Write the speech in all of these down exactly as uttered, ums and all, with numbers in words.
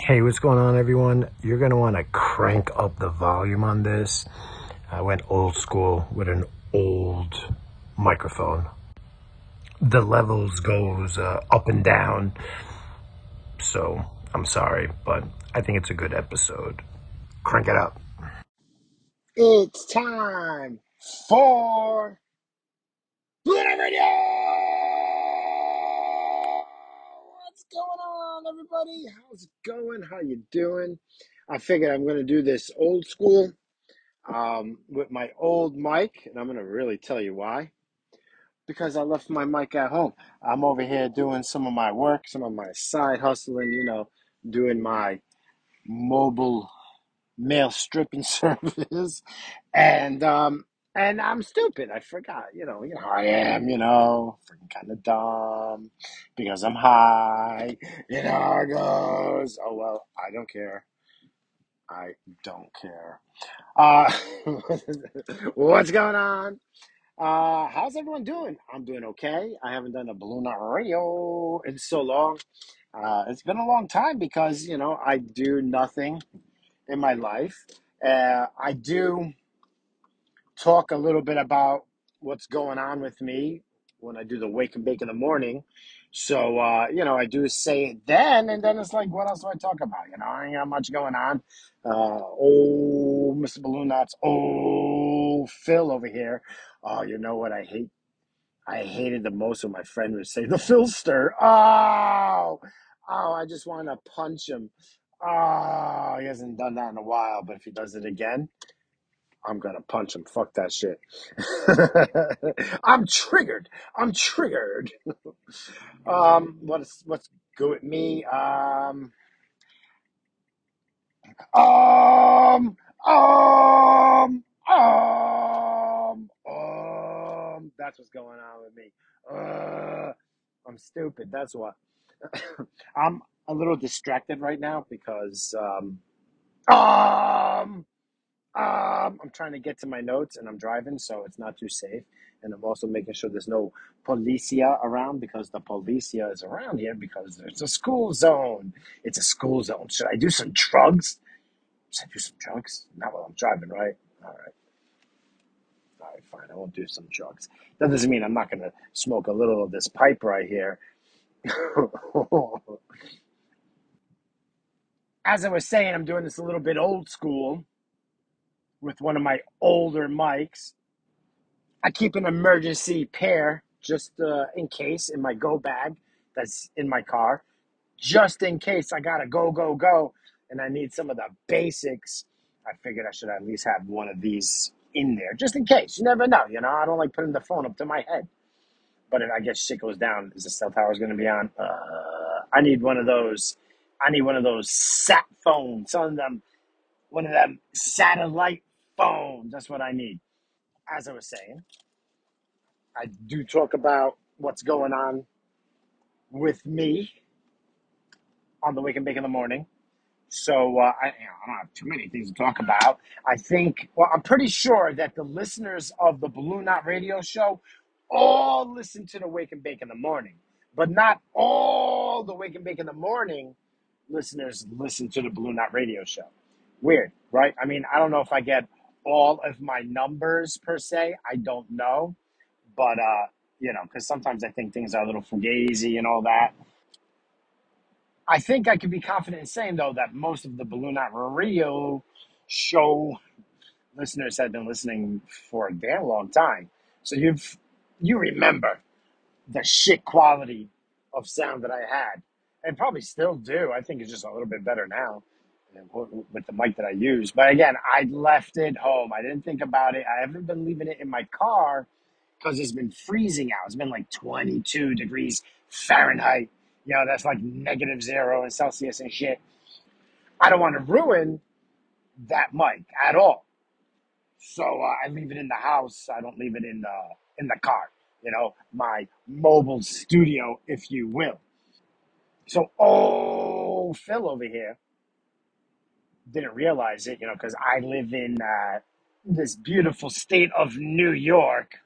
Hey, what's going on, everyone? You're going to want to crank up the volume on this. I went old school with an old microphone. The levels goes uh, up and down, so I'm sorry, but I think it's a good episode. Crank it up. It's time for Lunar Radio! What's going on, everybody? How's it going? How you doing? I figured I'm going to do this old school um, with my old mic, and I'm going to really tell you why. Because I left my mic at home. I'm over here doing some of my work, some of my side hustling, you know, doing my mobile mail stripping service, and um, and I'm stupid. I forgot, you know, you know how I am, you know, freaking kind of dumb because I'm high. You know how it goes. Oh well, I don't care. I don't care. Uh, what's going on? Uh, how's everyone doing? I'm doing okay. I haven't done a Balloon Art Radio in so long. Uh, it's been a long time because, you know, I do nothing in my life. Uh, I do talk a little bit about what's going on with me when I do the wake and bake in the morning. So, uh, you know, I do say it then, and then it's like, what else do I talk about? You know, I ain't got much going on. Uh, oh, mister Balloon Knots. Oh, Phil over here. Oh, you know what I hate? I hated the most when my friend would say, the Philster. Oh, oh, I just want to punch him. Oh, he hasn't done that in a while, but if he does it again, I'm gonna punch him. Fuck that shit. I'm triggered. I'm triggered. Um, what's what's good with me? Um, um, um, um, um. That's what's going on with me. Uh, I'm stupid. That's what. I'm a little distracted right now because um, um. Um, I'm trying to get to my notes and I'm driving, so it's not too safe. And I'm also making sure there's no policia around because the policia is around here because there's a school zone. It's a school zone. Should I do some drugs? Should I do some drugs? Not while I'm driving, right? All right. All right, fine. I won't do some drugs. That doesn't mean I'm not going to smoke a little of this pipe right here. As I was saying, I'm doing this a little bit old school with one of my older mics. I keep an emergency pair just uh, in case in my go bag that's in my car, just in case I gotta go, go, go, and I need some of the basics. I figured I should at least have one of these in there, just in case. You never know, you know. I don't like putting the phone up to my head, but if I guess shit goes down, is the cell tower going to be on? Uh, I need one of those. I need one of those sat phones. Some of them, one of them satellite phones. That's what I need. As I was saying, I do talk about what's going on with me on the Wake and Bake in the morning. So uh, I, you know, I don't have too many things to talk about. I think, well, I'm pretty sure that the listeners of the Balloon Knot Radio Show all listen to the Wake and Bake in the morning, but not all the Wake and Bake in the morning listeners listen to the Balloon Knot Radio Show. Weird, right? I mean, I don't know if I get all of my numbers per se. I don't know. But, uh, you know, because sometimes I think things are a little fugazi and all that. I think I can be confident in saying, though, that most of the Balloon Knot Radio show listeners have been listening for a damn long time. So you've you remember the shit quality of sound that I had, and probably still do. I think it's just a little bit better now with the mic that I use. But again, I left it home. I didn't think about it. I haven't been leaving it in my car because it's been freezing out. It's been like twenty-two degrees Fahrenheit. You know, that's like negative zero in Celsius and shit. I don't want to ruin that mic at all. So uh, I leave it in the house. I don't leave it in the in the car. You know, my mobile studio, if you will. So, oh, Phil over here didn't realize it, you know, because I live in uh, this beautiful state of New York.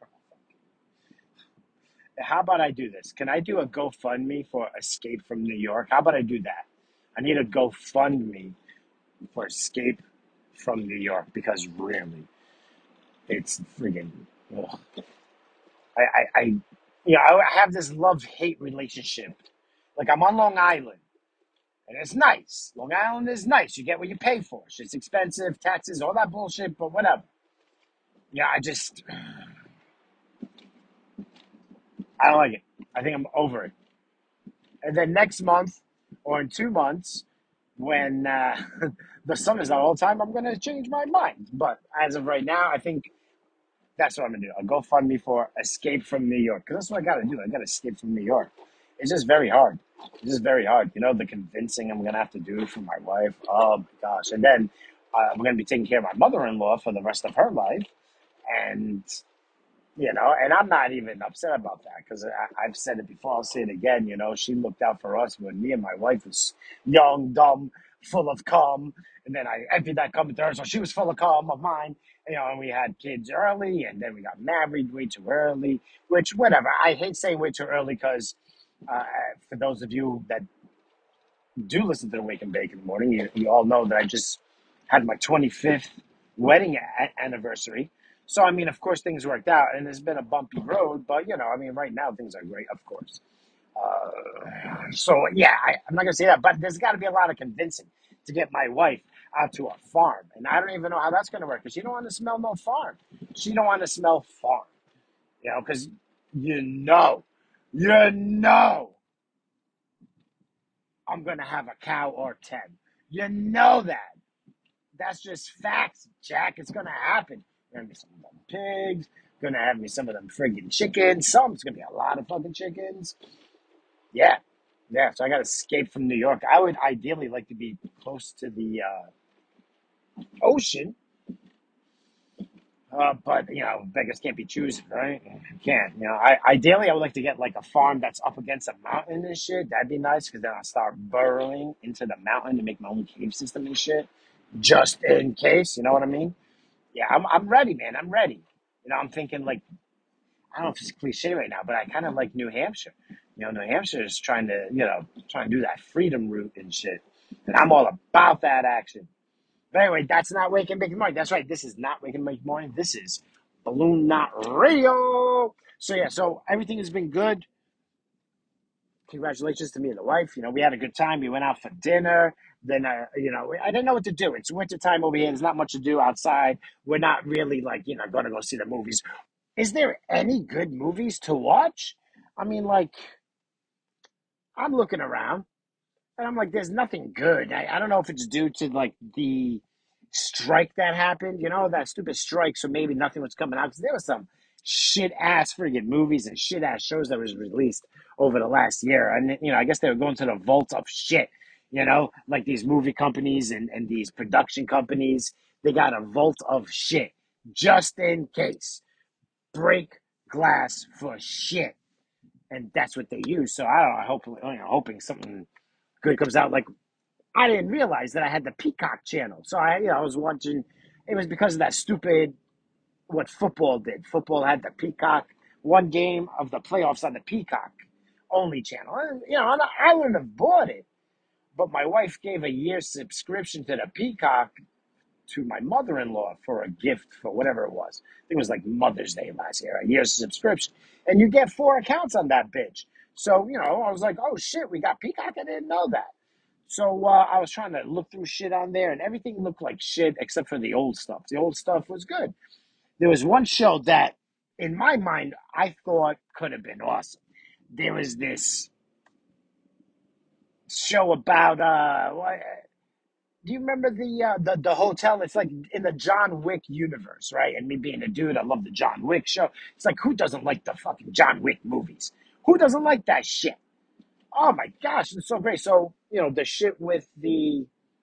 How about I do this? Can I do a GoFundMe for Escape from New York? How about I do that? I need a GoFundMe for Escape from New York because really, it's friggin'. Ugh. I, I, I, you know, I have this love hate relationship. Like I'm on Long Island, and it's nice. Long Island is nice. You get what you pay for. It's expensive, taxes, all that bullshit, but whatever. Yeah, I just, I don't like it. I think I'm over it. And then next month, or in two months, when uh, the sun is out all the time, I'm gonna change my mind. But as of right now, I think that's what I'm gonna do. I'll go fund me for Escape from New York because that's what I gotta do. I gotta escape from New York. It's just very hard. It's just very hard. You know, the convincing I'm gonna have to do for my wife. Oh my gosh! And then uh, we're gonna be taking care of my mother-in-law for the rest of her life, and you know, and I'm not even upset about that because I've said it before. I'll say it again. You know, she looked out for us when me and my wife was young, dumb, full of cum, and then I emptied that cum into her, so she was full of cum of mine. You know, and we had kids early, and then we got married way too early. Which, whatever. I hate saying way too early because, uh, for those of you that do listen to the Wake and Bake in the morning, you, you all know that I just had my twenty-fifth wedding a- anniversary. So, I mean, of course, things worked out, and it's been a bumpy road, but, you know, I mean, right now things are great, of course. Uh, so, yeah, I, I'm not going to say that, but there's got to be a lot of convincing to get my wife out to a farm. And I don't even know how that's going to work because she don't want to smell no farm. She don't want to smell farm, you know, because you know, you know I'm going to have a cow or ten. You know that. That's just facts, Jack. It's gonna happen. Gonna be some of them pigs. Gonna have me some of them friggin' chickens. Some. It's gonna be a lot of fucking chickens. Yeah, yeah. So I gotta escape from New York. I would ideally like to be close to the uh, ocean, uh, but you know, beggars can't be choosers, right? You can't. You know, I ideally I would like to get like a farm that's up against a mountain and shit. That'd be nice because then I'll start burrowing into the mountain to make my own cave system and shit, just in case. You know what I mean? Yeah, I'm I'm ready, man. I'm ready. You know, I'm thinking like I don't know if it's cliche right now, but I kind of like New Hampshire. You know, New Hampshire is trying to you know trying to do that freedom route and shit, and I'm all about that action. But anyway, that's not Wake and Bake Morning. That's right. This is not Wake and Bake Morning. This is Balloon Knot Radio. So yeah, so everything has been good. Congratulations to me and the wife. You know, we had a good time. We went out for dinner. Then, uh, you know, I didn't know what to do. It's winter time over here. There's not much to do outside. We're not really like, you know, going to go see the movies. Is there any good movies to watch? I mean, like, I'm looking around. And I'm like, there's nothing good. I, I don't know if it's due to like the strike that happened, you know, that stupid strike. So maybe nothing was coming out because there was some shit ass friggin' movies and shit ass shows that was released over the last year. And, you know, I guess they were going to the vault of shit, you know, like these movie companies and, and these production companies. They got a vault of shit just in case. Break glass for shit. And that's what they use. So I don't know, hopefully, you know, hoping something good comes out. Like I didn't realize that I had the Peacock channel. So I, you know, I was watching. It was because of that stupid what football did. Football had the Peacock one game of the playoffs on the Peacock only channel. And, you know, I wouldn't have bought it, but my wife gave a year's subscription to the Peacock to my mother-in-law for a gift for whatever it was. I think it was like Mother's Day last year, a year's subscription, and you get four accounts on that bitch. So you know, I was like, oh shit, we got Peacock. I didn't know that. So uh, I was trying to look through shit on there, and everything looked like shit except for the old stuff. The old stuff was good. There was one show that, in my mind, I thought could have been awesome. There was this show about uh, what, do you remember the uh, the the hotel? It's like in the John Wick universe, right? And me being a dude, I love the John Wick show. It's like who doesn't like the fucking John Wick movies? Who doesn't like that shit? Oh my gosh, it's so great. So you know the shit with the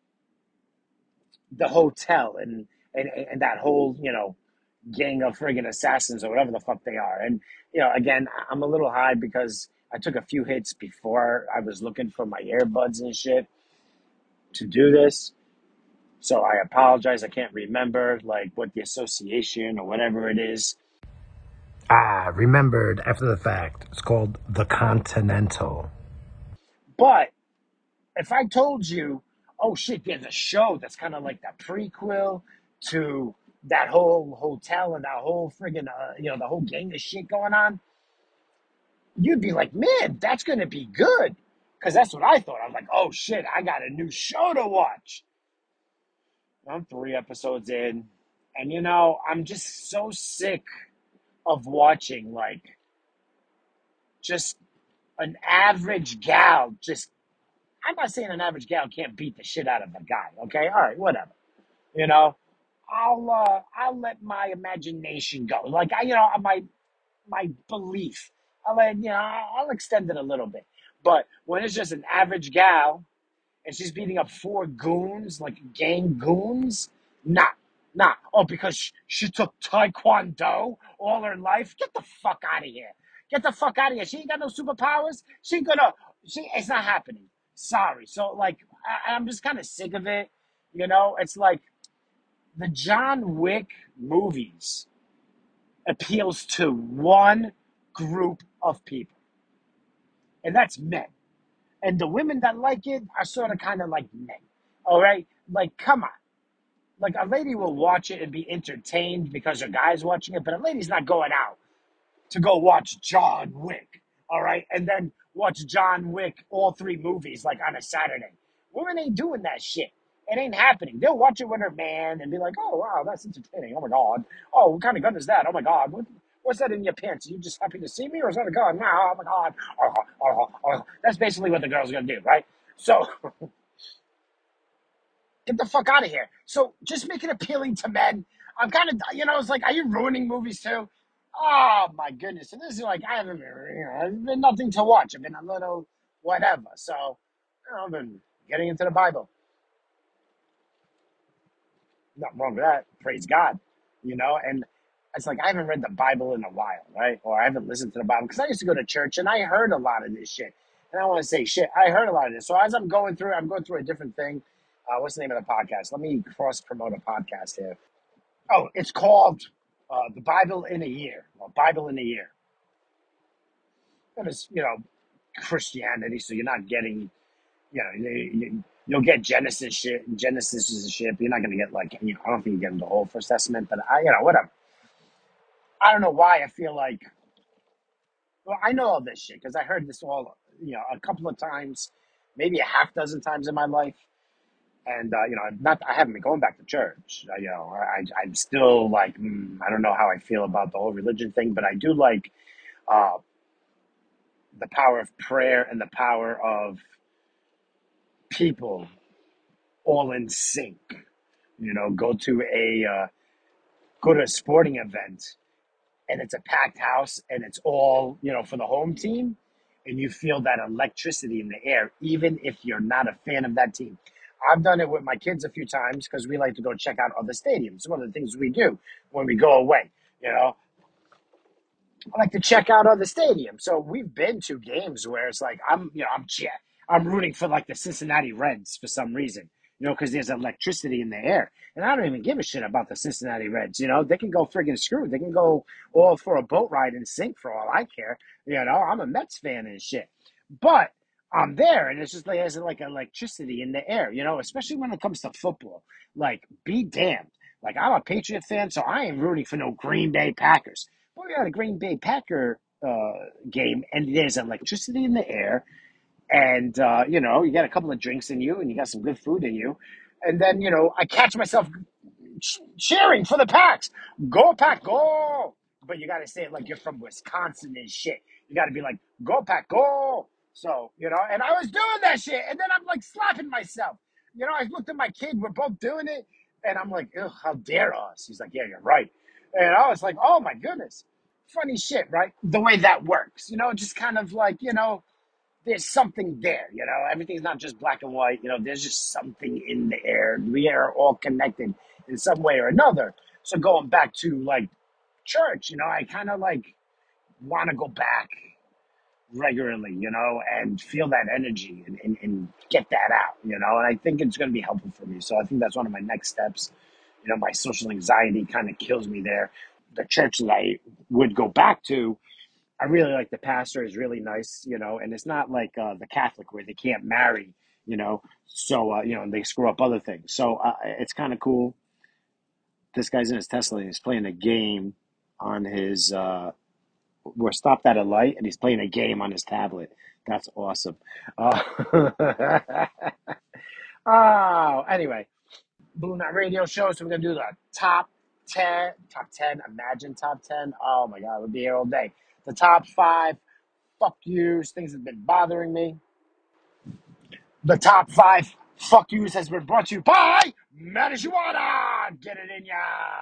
the hotel and and and that whole you know gang of friggin' assassins or whatever the fuck they are. And you know, again, I'm a little high because I took a few hits before I was looking for my earbuds and shit to do this. So I apologize. I can't remember like what the association or whatever it is. Ah, remembered after the fact. It's called The Continental. But if I told you, oh shit, there's a show that's kind of like the prequel to that whole hotel and that whole friggin' uh, you know, the whole gang of shit going on, you'd be like, man, that's gonna be good. Because that's what I thought. I was like, oh shit, I got a new show to watch. I'm three episodes in, and you know, I'm just so sick of watching like just an average gal. Just, I'm not saying an average gal can't beat the shit out of a guy. Okay, all right, whatever. You know, I'll uh, I'll let my imagination go. Like I, you know, my my belief. I'll let you know. I'll extend it a little bit. But when it's just an average gal and she's beating up four goons, like gang goons, nah, nah. Oh, because she, she took Taekwondo all her life. Get the fuck out of here. Get the fuck out of here. She ain't got no superpowers. She ain't gonna. She. It's not happening. Sorry. So like, I, I'm just kind of sick of it. You know, it's like the John Wick movies appeals to one group of people, and that's men. And the women that like it are sort of kind of like men. All right? Like, come on. Like, a lady will watch it and be entertained because her guy's watching it, but a lady's not going out to go watch John Wick, all right? And then watch John Wick, all three movies, like on a Saturday. Women ain't doing that shit. It ain't happening. They'll watch it with her man and be like, oh, wow, that's entertaining. Oh, my God. Oh, what kind of gun is that? Oh, my God. What, what's that in your pants? Are you just happy to see me or is that a gun? No, oh, my God. Oh, oh, oh, oh. That's basically what the girl's going to do, right? So get the fuck out of here. So just make it appealing to men. I'm kind of, you know, it's like, are you ruining movies too? Oh my goodness. And this is like, I haven't been, you know, there's been nothing to watch. I've been a little whatever. So, you know, I've been getting into the Bible. Nothing wrong with that. Praise God. You know, and it's like, I haven't read the Bible in a while, right? Or I haven't listened to the Bible because I used to go to church and I heard a lot of this shit. And I want to say shit. I heard a lot of this. So as I'm going through, I'm going through a different thing. Uh, what's the name of the podcast? Let me cross promote a podcast here. Oh, it's called uh, The Bible in a Year, or Bible in a Year. And it's, you know, Christianity, so you're not getting, you know, you, you'll get Genesis shit, Genesis is a shit, but you're not going to get, like, you know, I don't think you get the whole First Testament, but I, you know, whatever. I don't know why I feel like, well, I know all this shit, because I heard this all, you know, a couple of times, maybe a half dozen times in my life. And uh, you know, not I haven't been going back to church. Uh, you know, I I'm still like mm, I don't know how I feel about the whole religion thing, but I do like uh, the power of prayer and the power of people all in sync. You know, go to a uh, go to a sporting event and it's a packed house and it's all, you know, for the home team and you feel that electricity in the air, even if you're not a fan of that team. I've done it with my kids a few times because we like to go check out other stadiums. It's one of the things we do when we go away. You know, I like to check out other stadiums. So we've been to games where it's like I'm, you know, I'm che- I'm rooting for like the Cincinnati Reds for some reason, you know, because there's electricity in the air, and I don't even give a shit about the Cincinnati Reds. You know, they can go friggin' screw. They can go all for a boat ride and sink for all I care. You know, I'm a Mets fan and shit, but I'm there, and it's just like there's like electricity in the air. You know, especially when it comes to football. Like, be damned. Like, I'm a Patriot fan, so I ain't rooting for no Green Bay Packers. We're at a Green Bay Packer uh, game, and there's electricity in the air, and uh, you know, you got a couple of drinks in you, and you got some good food in you, and then you know, I catch myself ch- cheering for the Packs. Go Pack, go! But you got to say it like you're from Wisconsin and shit. You got to be like, go Pack, go! So you know, and I was doing that shit, and then I'm like slapping myself. You know, I looked at my kid. We're both doing it, and I'm like, ugh, how dare us? He's like, yeah, you're right. And I was like, oh my goodness, funny shit, right? The way that works, you know, just kind of like, you know, there's something there, you know, everything's not just black and white, you know, there's just something in the air. We are all connected in some way or another. So going back to like church, you know, I kind of like want to go back regularly, you know, and feel that energy and, and, and get that out, you know, and I think it's going to be helpful for me. So I think that's one of my next steps. You know, my social anxiety kind of kills me there. The church that I would go back to, I really like the pastor is really nice, you know, and it's not like uh, the Catholic where they can't marry, you know. So uh, you know, they screw up other things. So uh, it's kind of cool. This guy's in his Tesla and he's playing a game on his. Uh, we're stopped at a light and he's playing a game on his tablet. That's awesome. Uh, oh, anyway, Blue Knot Radio Show. So we're gonna do the top ten, top ten. Imagine top ten. Oh my God, we'll be here all day. The top five. Fuck yous. Things that have been bothering me. The top five fuck yous has been brought to you by Marijuana. Get it in ya.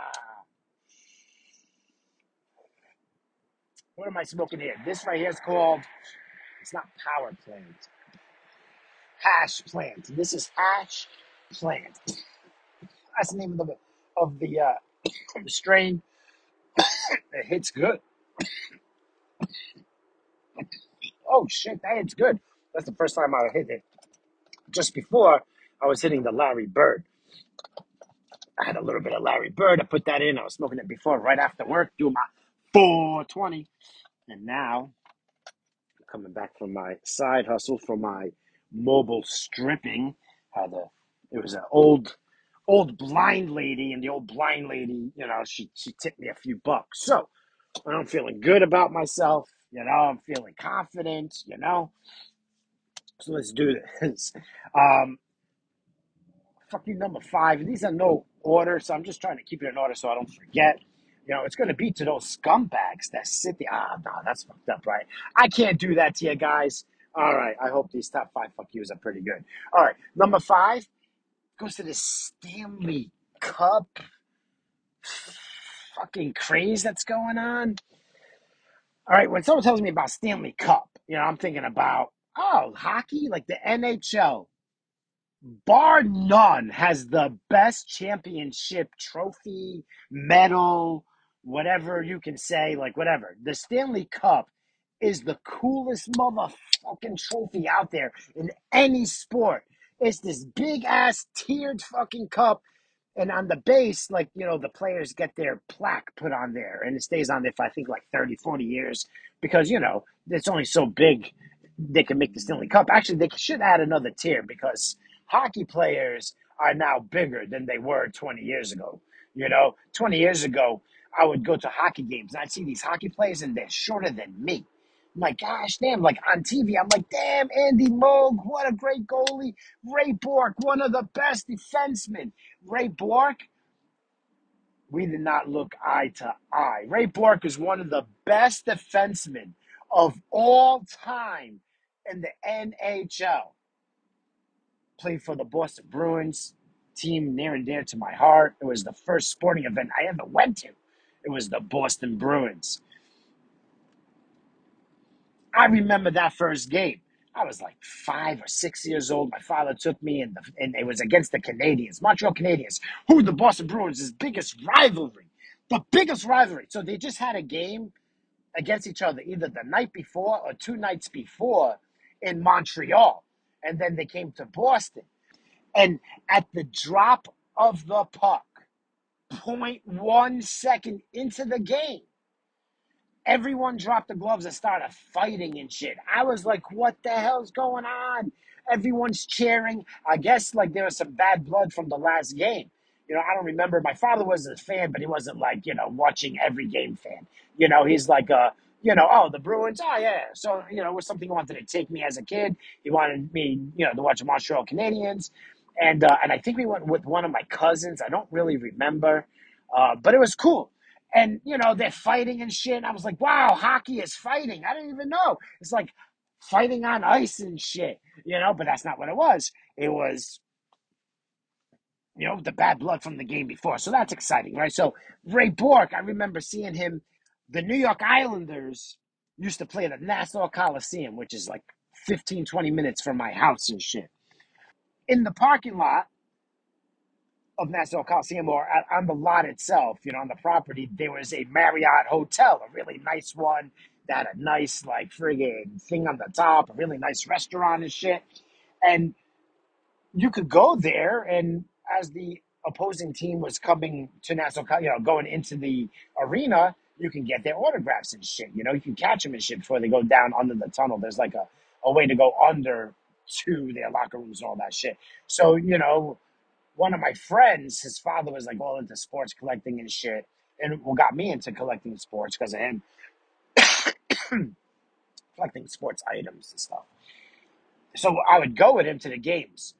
What am I smoking here? This right here is called, it's not Power Plant, Hash Plant. This is Hash Plant. That's the name of the of the uh, the strain. It hits good. Oh shit, that hits good. That's the first time I hit it. Just before, I was hitting the Larry Bird. I had a little bit of Larry Bird. I put that in. I was smoking it before, right after work, doing my four twenty. And now, coming back from my side hustle for my mobile stripping, had a it was an old old blind lady, and the old blind lady, you know, she she tipped me a few bucks. So I'm feeling good about myself, you know, I'm feeling confident, you know. So let's do this. Um fucking number five. These are no order, so I'm just trying to keep it in order so I don't forget. You know, it's going to be to those scumbags that sit there. Ah, no, that's fucked up, right? I can't do that to you guys. All right, I hope these top five fuck yous are pretty good. All right, number five goes to the Stanley Cup fucking craze that's going on. All right, when someone tells me about Stanley Cup, you know, I'm thinking about, oh, hockey, like the N H L. Bar none, has the best championship trophy, medal, whatever you can say, like whatever. The Stanley Cup is the coolest motherfucking trophy out there in any sport. It's this big ass tiered fucking cup. And on the base, like, you know, the players get their plaque put on there and it stays on there for, I think, like thirty, forty years because, you know, it's only so big they can make the Stanley Cup. Actually, they should add another tier because hockey players are now bigger than they were twenty years ago. You know, twenty years ago, I would go to hockey games and I'd see these hockey players and they're shorter than me. I'm like, gosh, damn, like on T V, I'm like, damn, Andy Moog, what a great goalie. Ray Bork, one of the best defensemen. Ray Bork, we did not look eye to eye. Ray Bork is one of the best defensemen of all time in the N H L. Played for the Boston Bruins, team near and dear to my heart. It was the first sporting event I ever went to. It was the Boston Bruins. I remember that first game. I was like five or six years old. My father took me, and, the, and it was against the Canadiens, Montreal Canadiens, who the Boston Bruins' biggest rivalry, the biggest rivalry. So they just had a game against each other either the night before or two nights before in Montreal, and then they came to Boston. And at the drop of the puck, zero point one second into the game, everyone dropped the gloves and started fighting and shit. I was like, what the hell's going on? Everyone's cheering. I guess like there was some bad blood from the last game. You know, I don't remember. My father was a fan, but he wasn't like, you know, watching every game fan. You know, he's like, uh, you know, oh, the Bruins, oh, yeah. So, you know, it was something he wanted to take me as a kid. He wanted me, you know, to watch the Montreal Canadiens. And, uh, and I think we went with one of my cousins. I don't really remember, uh, but it was cool. And, you know, they're fighting and shit. And I was like, wow, hockey is fighting. I didn't even know. It's like fighting on ice and shit, you know, but that's not what it was. It was, you know, the bad blood from the game before. So that's exciting, right? So Ray Bork, I remember seeing him. The New York Islanders used to play at the Nassau Coliseum, which is like fifteen, twenty minutes from my house and shit. In the parking lot of Nassau Coliseum, or on the lot itself, you know, on the property, there was a Marriott hotel, a really nice one that had a nice, like, friggin' thing on the top, a really nice restaurant and shit. And you could go there, and as the opposing team was coming to Nassau, you know, going into the arena, you can get their autographs and shit. You know, you can catch them and shit before they go down under the tunnel. There's like a, a way to go under to their locker rooms and all that shit. So, you know, one of my friends, his father was like all into sports collecting and shit, and what got me into collecting sports because of him collecting sports items and stuff. So I would go with him to the games.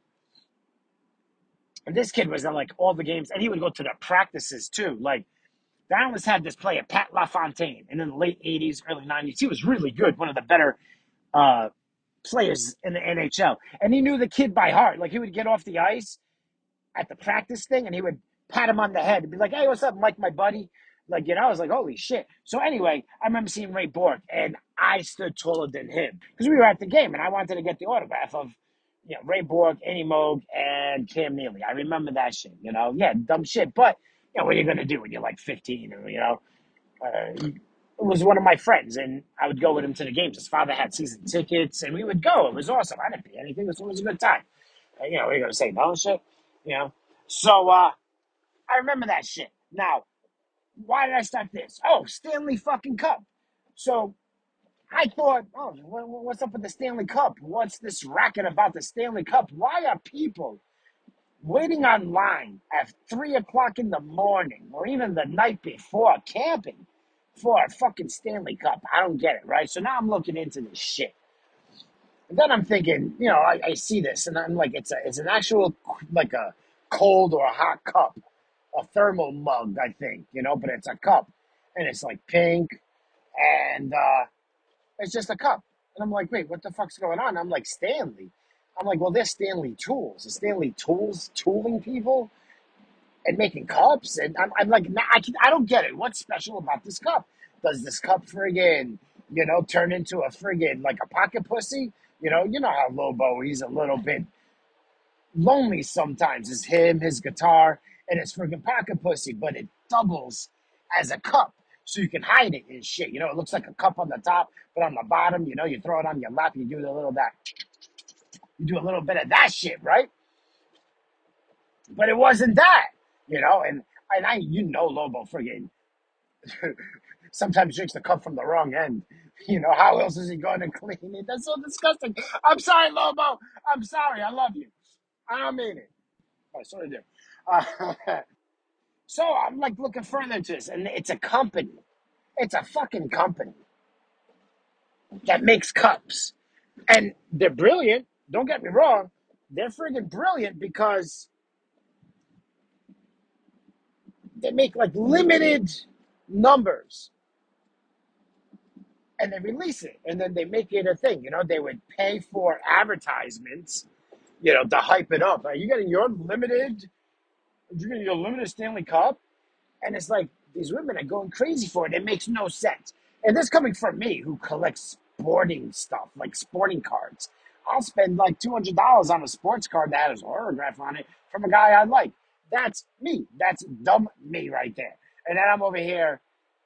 And this kid was in like all the games, and he would go to the practices too. Like, the Islanders had this player, Pat LaFontaine, and in the late eighties, early nineties, he was really good, one of the better uh, players in the N H L. And he knew the kid by heart. Like, he would get off the ice at the practice thing, and he would pat him on the head and be like, "Hey, what's up, Mike, my buddy?" Like, you know, I was like, holy shit. So anyway, I remember seeing Ray Bork, and I stood taller than him because we were at the game, and I wanted to get the autograph of, you know, Ray Bork, Eddie Moog, and Cam Neely. I remember that shit, you know? Yeah, dumb shit. But, you know, what are you going to do when you're like fifteen, or, you know? Uh, it was one of my friends, and I would go with him to the games. His father had season tickets, and we would go. It was awesome. I didn't pay anything. It was, it was a good time. Uh, you know, we're going to say no and shit, you know? So, uh, I remember that shit. Now, why did I start this? Oh, Stanley fucking Cup. So I thought, oh, what's up with the Stanley Cup? What's this racket about the Stanley Cup? Why are people waiting online at three o'clock in the morning or even the night before camping for a fucking Stanley Cup? I don't get it, right? So now I'm looking into this shit. And then I'm thinking, you know, I, I see this and I'm like, it's a, it's an actual, like a cold or a hot cup, a thermal mug, I think, you know, but it's a cup and it's like pink and uh, it's just a cup. And I'm like, wait, what the fuck's going on? I'm like, Stanley. I'm like, well, they're Stanley Tools. Is Stanley Tools tooling people and making cups? And I'm, I'm like, nah, I, can, I don't get it. What's special about this cup? Does this cup friggin', you know, turn into a friggin' like a pocket pussy? You know, you know how Lobo, he's a little bit lonely sometimes. It's him, his guitar, and his friggin' pocket pussy, but it doubles as a cup. So you can hide it and shit. You know, it looks like a cup on the top, but on the bottom, you know, you throw it on your lap, you do a little that, you do a little bit of that shit, right? But it wasn't that, you know, and and I, you know, Lobo friggin' sometimes drinks the cup from the wrong end. You know, how else is he going to clean it? That's so disgusting. I'm sorry, Lobo. I'm sorry. I love you. I don't mean it. I sort of do. Uh, so I'm like looking further into this, and it's a company. It's a fucking company that makes cups. And they're brilliant. Don't get me wrong. They're friggin' brilliant because they make like limited numbers and they release it and then they make it a thing. You know, they would pay for advertisements, you know, to hype it up. Are you getting your limited, you're getting your limited Stanley Cup? And it's like these women are going crazy for it. It makes no sense. And this coming from me who collects sporting stuff, like sporting cards. I'll spend like two hundred dollars on a sports card that has an autograph on it from a guy I like. That's me. That's dumb me right there. And then I'm over here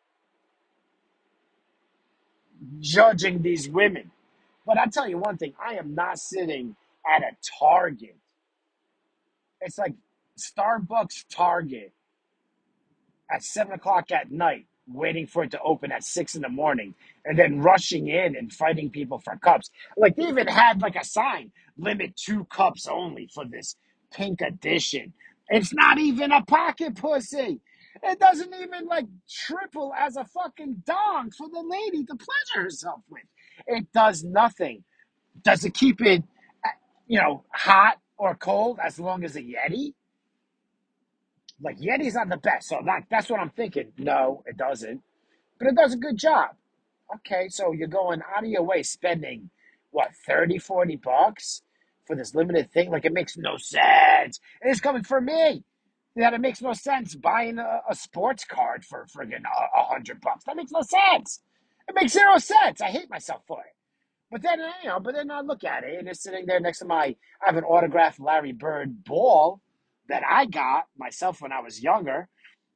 judging these women. But I tell you one thing, I am not sitting at a Target. It's like Starbucks Target at seven o'clock at night, waiting for it to open at six in the morning, and then rushing in and fighting people for cups. Like they even had like a sign, limit two cups only for this pink edition. It's not even a pocket pussy. It doesn't even like triple as a fucking dong for the lady to pleasure herself with. It does nothing. Does it keep it, uh, you know, hot or cold as long as a Yeti? Like Yeti's not the best, so that, that's what I'm thinking. No, it doesn't, but it does a good job. Okay, so you're going out of your way spending what thirty, forty bucks for this limited thing? Like it makes no sense. And it's coming from me. That it makes no sense buying a, a sports card for friggin' a, a hundred bucks. That makes no sense. It makes zero sense. I hate myself for it. But then, uh, you know, but then I look at it and it's sitting there next to my, I have an autographed Larry Bird ball that I got myself when I was younger.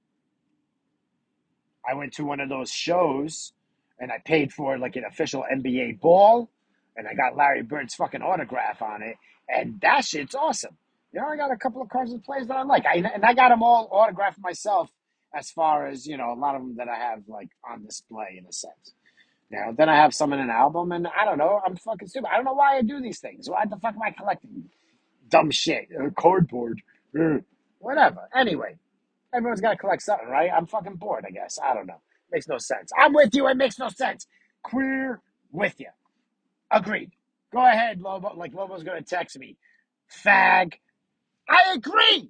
I went to one of those shows and I paid for like an official N B A ball and I got Larry Bird's fucking autograph on it. And that shit's awesome. You know, I got a couple of cards of players that I like. I, and I got them all autographed myself as far as, you know, a lot of them that I have like on display in a sense. You know, then I have some in an album, and I don't know. I'm fucking stupid. I don't know why I do these things. Why the fuck am I collecting dumb shit? Uh, cardboard, uh, whatever. Anyway, everyone's got to collect something, right? I'm fucking bored. I guess I don't know. Makes no sense. I'm with you. It makes no sense. Queer with you. Agreed. Go ahead, Lobo. Like Lobo's gonna text me. Fag. I agree.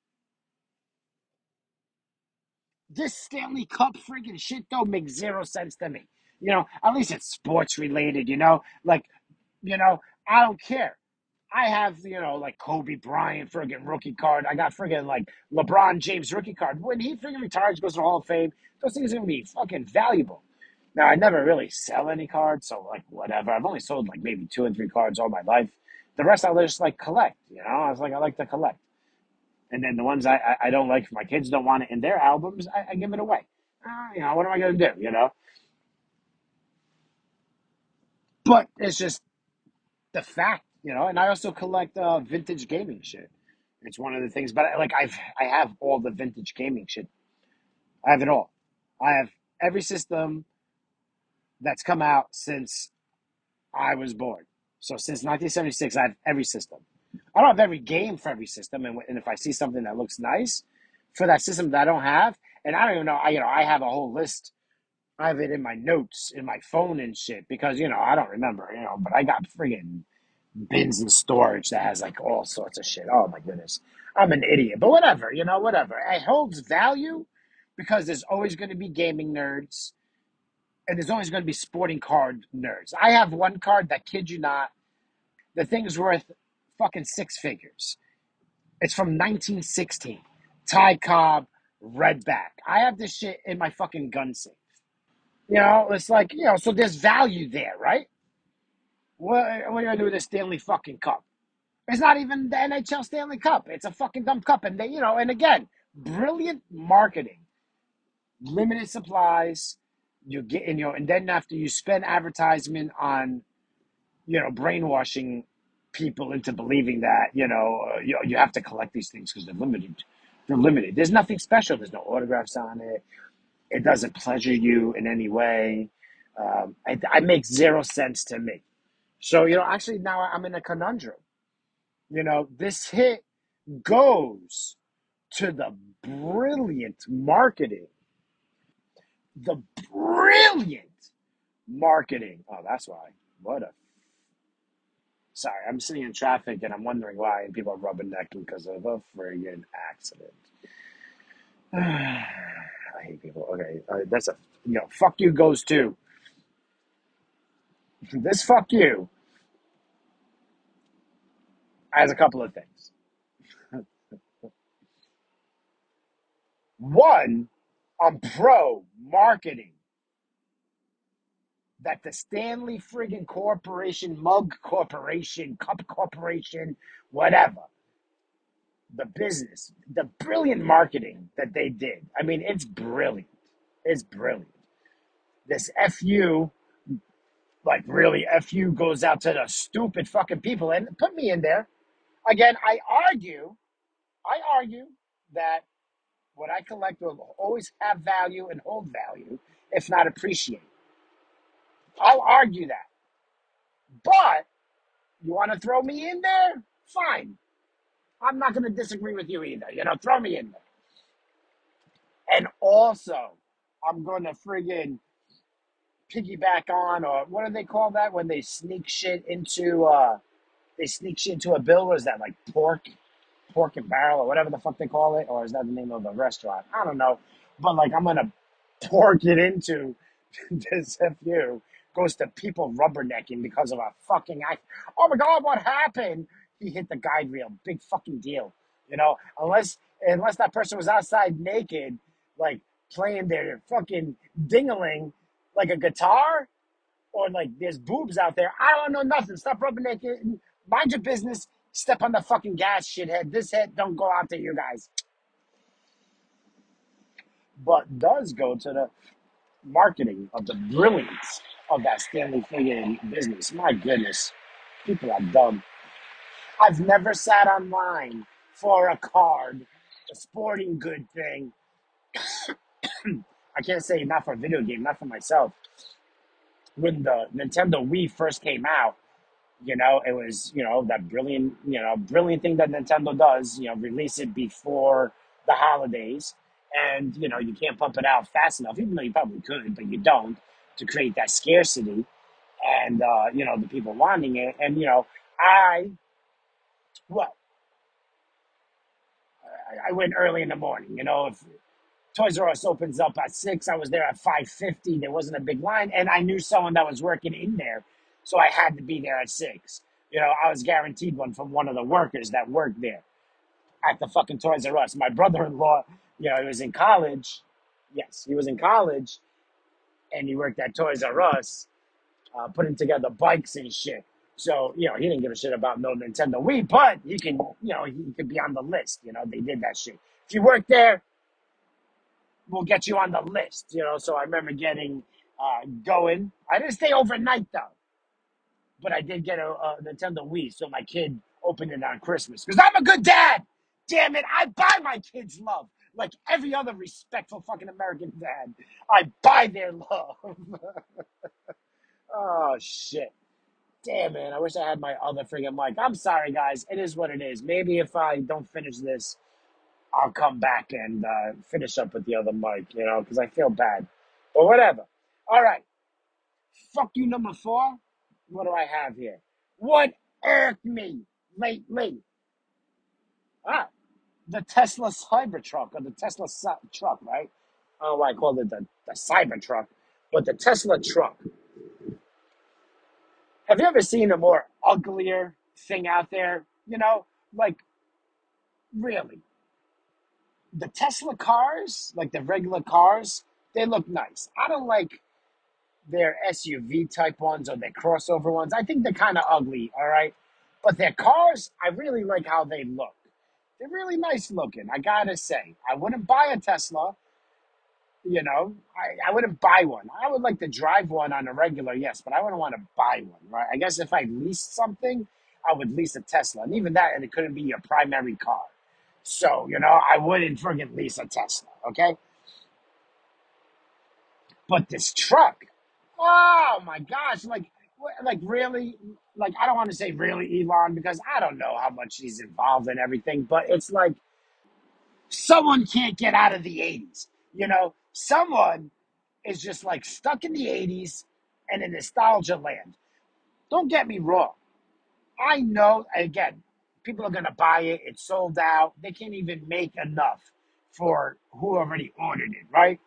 This Stanley Cup freaking shit though makes zero sense to me. You know, at least it's sports related, you know? Like, you know, I don't care. I have, you know, like Kobe Bryant friggin' rookie card. I got friggin' like LeBron James rookie card. When he friggin' retires, goes to the Hall of Fame, those things are gonna be fucking valuable. Now I never really sell any cards, so like whatever. I've only sold like maybe two or three cards all my life. The rest I just like collect, you know? I was like I like to collect. And then the ones I, I, I don't like, if my kids don't want it in their albums, I, I give it away. Uh, you know, what am I going to do, you know? But it's just the fact, you know, and I also collect uh, vintage gaming shit. It's one of the things, but I, like I've, I have all the vintage gaming shit. I have it all. I have every system that's come out since I was born. So since nineteen seventy-six, I have every system. I don't have every game for every system, and, and if I see something that looks nice for that system that I don't have, and I don't even know, I you know I have a whole list. I have it in my notes in my phone and shit because you know I don't remember, you know, but I got friggin' bins and storage that has like all sorts of shit. Oh my goodness, I'm an idiot, but whatever, you know, whatever. It holds value because there's always going to be gaming nerds and there's always going to be sporting card nerds. I have one card that, kid you not, the thing's worth fucking six figures. It's from nineteen sixteen. Ty Cobb, Redback. I have this shit in my fucking gun safe. You know, it's like, you know, so there's value there, right? What, what are you gonna do with this Stanley fucking Cup? It's not even the N H L Stanley Cup. It's a fucking dumb cup. And they, you know, and again, brilliant marketing. Limited supplies. You get, and, you know, and then after you spend advertisement on, you know, brainwashing people into believing that, you know, uh, you, know you have to collect these things because they're limited. They're limited. There's nothing special. There's no autographs on it. It doesn't pleasure you in any way. Um, it, it makes zero sense to me. So, you know, actually now I'm in a conundrum. You know, this hit goes to the brilliant marketing, the brilliant marketing. Oh, that's why. What a sorry. I'm sitting in traffic and I'm wondering why, and people are rubbernecking because of a friggin' accident. I hate people. Okay, uh, that's a you know. Fuck you goes to this. Fuck you has a couple of things. One, I'm pro marketing that the Stanley friggin' Corporation, Mug Corporation, Cup Corporation, whatever, the business, the brilliant marketing that they did. I mean, it's brilliant. It's brilliant. This F U, like really, F U goes out to the stupid fucking people and put me in there. Again, I argue, I argue that what I collect will always have value and hold value, if not appreciate. I'll argue that. But you want to throw me in there? Fine. I'm not going to disagree with you either. You know, throw me in there. And also, I'm going to friggin' piggyback on, or what do they call that when they sneak shit into, uh, they sneak shit into a bill? What is that, like pork? Pork and barrel or whatever the fuck they call it? Or is that the name of a restaurant? I don't know. But like, I'm going to pork it into this F U goes to people rubbernecking because of a fucking act. Oh my God, what happened? He hit the guide rail. Big fucking deal. You know, unless unless that person was outside naked, like playing their fucking dingaling like a guitar, or like there's boobs out there. I don't know nothing. Stop rubbernecking. Mind your business. Step on the fucking gas, shithead. This head don't go out to you guys. But does go to the marketing of the brilliance of that Stanley friggin' business. My goodness, people are dumb. I've never sat online for a card, a sporting good thing. I can't say not for a video game, not for myself. when the Nintendo Wii first came out, you know, it was, you know, that brilliant, you know, brilliant thing that Nintendo does, you know, release it before the holidays. And, you know, you can't pump it out fast enough, even though you probably could, but you don't, to create that scarcity and, uh, you know, the people wanting it. And, you know, I, well, I I went early in the morning, you know, if Toys R Us opens up at six. I was there at five fifty. There wasn't a big line, and I knew someone that was working in there, so I had to be there at six. You know, I was guaranteed one from one of the workers that worked there at the fucking Toys R Us. My brother-in-law, you know, he was in college. Yes, he was in college, and he worked at Toys R Us, uh, putting together bikes and shit. So, you know, he didn't give a shit about no Nintendo Wii, but he can, you know, he could be on the list. You know, they did that shit. If you work there, we'll get you on the list, you know. So I remember getting uh, going. I didn't stay overnight though, but I did get a, a Nintendo Wii, so my kid opened it on Christmas because I'm a good dad. Damn it, I buy my kids love like every other respectful fucking American dad. I buy their love. Oh shit. Damn man, I wish I had my other friggin' mic. I'm sorry guys, it is what it is. Maybe if I don't finish this, I'll come back and uh, finish up with the other mic, you know, because I feel bad. But whatever. All right. Fuck you, number four. What do I have here? What irked me lately? Ah, the Tesla Cybertruck, or the Tesla Cy- truck, right? I don't know why I called it the, the Cybertruck, but the Tesla truck. Have you ever seen a more uglier thing out there? You know, like, really. The Tesla cars, like the regular cars, they look nice. I don't like their S U V type ones or their crossover ones. I think they're kind of ugly, all right? But their cars, I really like how they look. They're really nice looking, I gotta say. I wouldn't buy a Tesla, you know. I, I wouldn't buy one. I would like to drive one on a regular, yes, but I wouldn't want to buy one, right? I guess if I leased something, I would lease a Tesla. And even that, and it couldn't be your primary car. So, you know, I wouldn't friggin' lease a Tesla, okay? But this truck, oh my gosh, like, like really, like I don't want to say really Elon because I don't know how much he's involved in everything, but it's like someone can't get out of the eighties. You know, someone is just like stuck in the eighties and in nostalgia land. Don't get me wrong. I know, again, people are going to buy it. It's sold out. They can't even make enough for who already ordered it, right?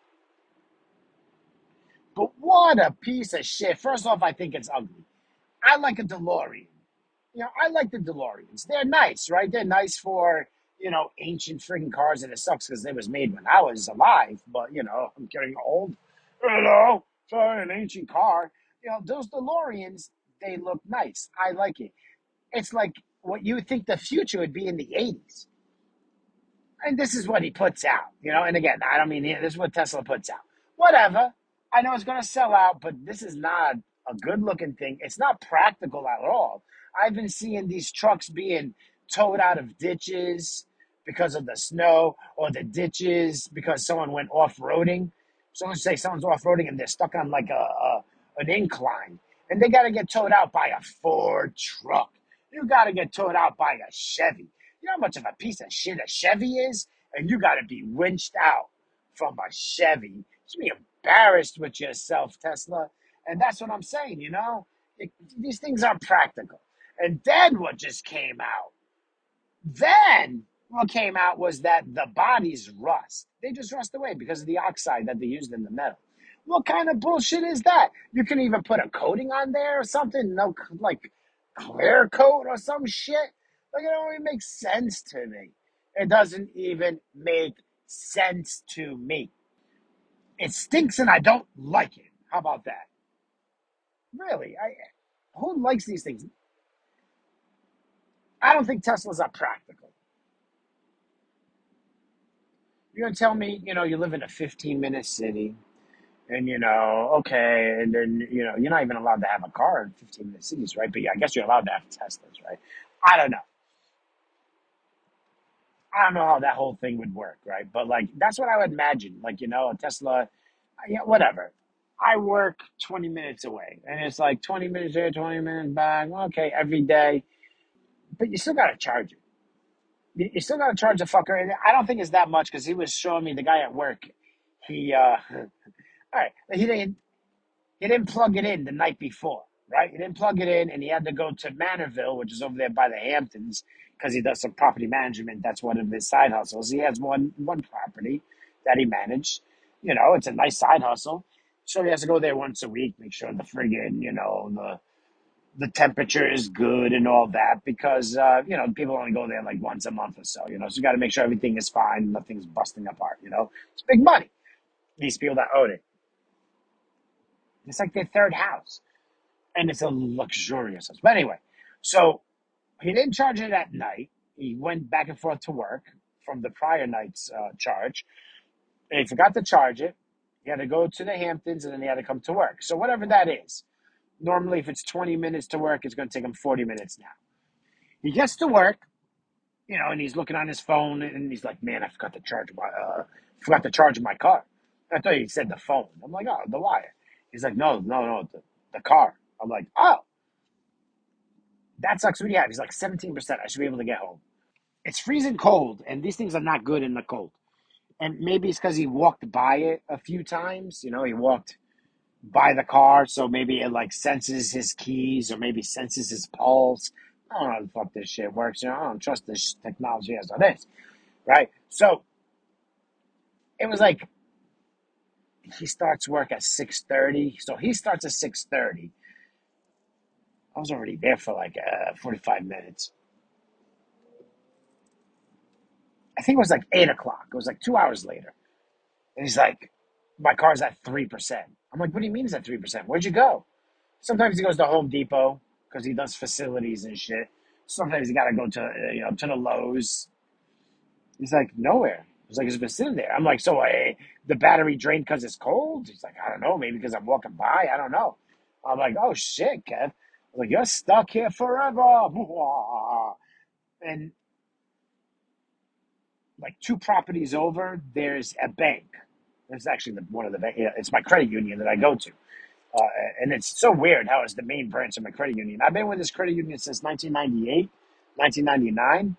But what a piece of shit. First off, I think it's ugly. I like a DeLorean. You know, I like the DeLoreans. They're nice, right? They're nice for, you know, ancient freaking cars, and it sucks because they was made when I was alive. But, you know, I'm getting old. You know, so an ancient car. You know, those DeLoreans, they look nice. I like it. It's like what you would think the future would be in the eighties. And this is what he puts out, you know. And again, I don't mean this is what Tesla puts out. Whatever. I know it's going to sell out, but this is not a good looking thing. It's not practical at all. I've been seeing these trucks being towed out of ditches because of the snow, or the ditches because someone went off roading. Someone say someone's off roading and they're stuck on like a, a an incline, and they got to get towed out by a Ford truck. You got to get towed out by a Chevy. You know how much of a piece of shit a Chevy is? And you got to be winched out from a Chevy. You should be embarrassed with yourself, Tesla. And that's what I'm saying, you know? It, these things are practical. And then what just came out? Then what came out was that the bodies rust. They just rust away because of the oxide that they used in the metal. What kind of bullshit is that? You can even put a coating on there or something, no, like clear coat or some shit. Like, it don't even make sense to me. It doesn't even make sense to me. It stinks and I don't like it. How about that? Really? I Who likes these things? I don't think Teslas are practical. You're gonna tell me, you know, you live in a fifteen minute city, and you know, okay, and then you know, you're not even allowed to have a car in fifteen minute cities, right? But yeah, I guess you're allowed to have Teslas, right? I don't know. I don't know how that whole thing would work, right? But like, that's what I would imagine. Like, you know, a Tesla, yeah, whatever. I work twenty minutes away, and it's like twenty minutes there, twenty minutes back. Okay, every day, but you still gotta charge it. You, you still gotta charge the fucker. And I don't think it's that much because he was showing me the guy at work. He, uh, all right, he didn't he didn't plug it in the night before, right? He didn't plug it in, and he had to go to Manorville, which is over there by the Hamptons, because he does some property management. That's one of his side hustles. He has one one property that he managed. You know, it's a nice side hustle. So he has to go there once a week, make sure the friggin', you know, the the temperature is good and all that, because uh, you know, people only go there like once a month or so. You know, so you got to make sure everything is fine, nothing's busting apart. You know, it's big money. These people that own it, it's like their third house, and it's a luxurious house. But anyway, so he didn't charge it at night. He went back and forth to work from the prior night's uh, charge, and he forgot to charge it. He had to go to the Hamptons, and then he had to come to work. So whatever that is, normally if it's twenty minutes to work, it's going to take him forty minutes now. He gets to work, you know, and he's looking on his phone, and he's like, "Man, I forgot to charge my, uh, forgot to charge my car." I thought he said the phone. I'm like, "Oh, the wire." He's like, "No, no, no, the, the car." I'm like, "Oh, that sucks. What do you have?" He's like, seventeen percent. I should be able to get home. It's freezing cold, and these things are not good in the cold. And maybe it's because he walked by it a few times. You know, he walked by the car, so maybe it like senses his keys, or maybe senses his pulse. I don't know how the fuck this shit works. You know, I don't trust this technology as it is, right? So it was like he starts work at six thirty. So he starts at six thirty. I was already there for like uh, forty-five minutes. I think it was like eight o'clock. It was like two hours later. And he's like, my car's at three percent. I'm like, what do you mean it's at three percent? Where'd you go? Sometimes he goes to Home Depot because he does facilities and shit. Sometimes he got to go to, uh, you know, to the Lowe's. He's like, nowhere. He's like, it's been sitting there. I'm like, so uh, the battery drained because it's cold? He's like, I don't know. Maybe because I'm walking by. I don't know. I'm like, oh shit, Kev. I was like, you're stuck here forever. And like two properties over, there's a bank. It's actually the, one of the bank. Yeah, it's my credit union that I go to, uh, and it's so weird how it's the main branch of my credit union. I've been with this credit union since nineteen ninety-eight, nineteen ninety-nine,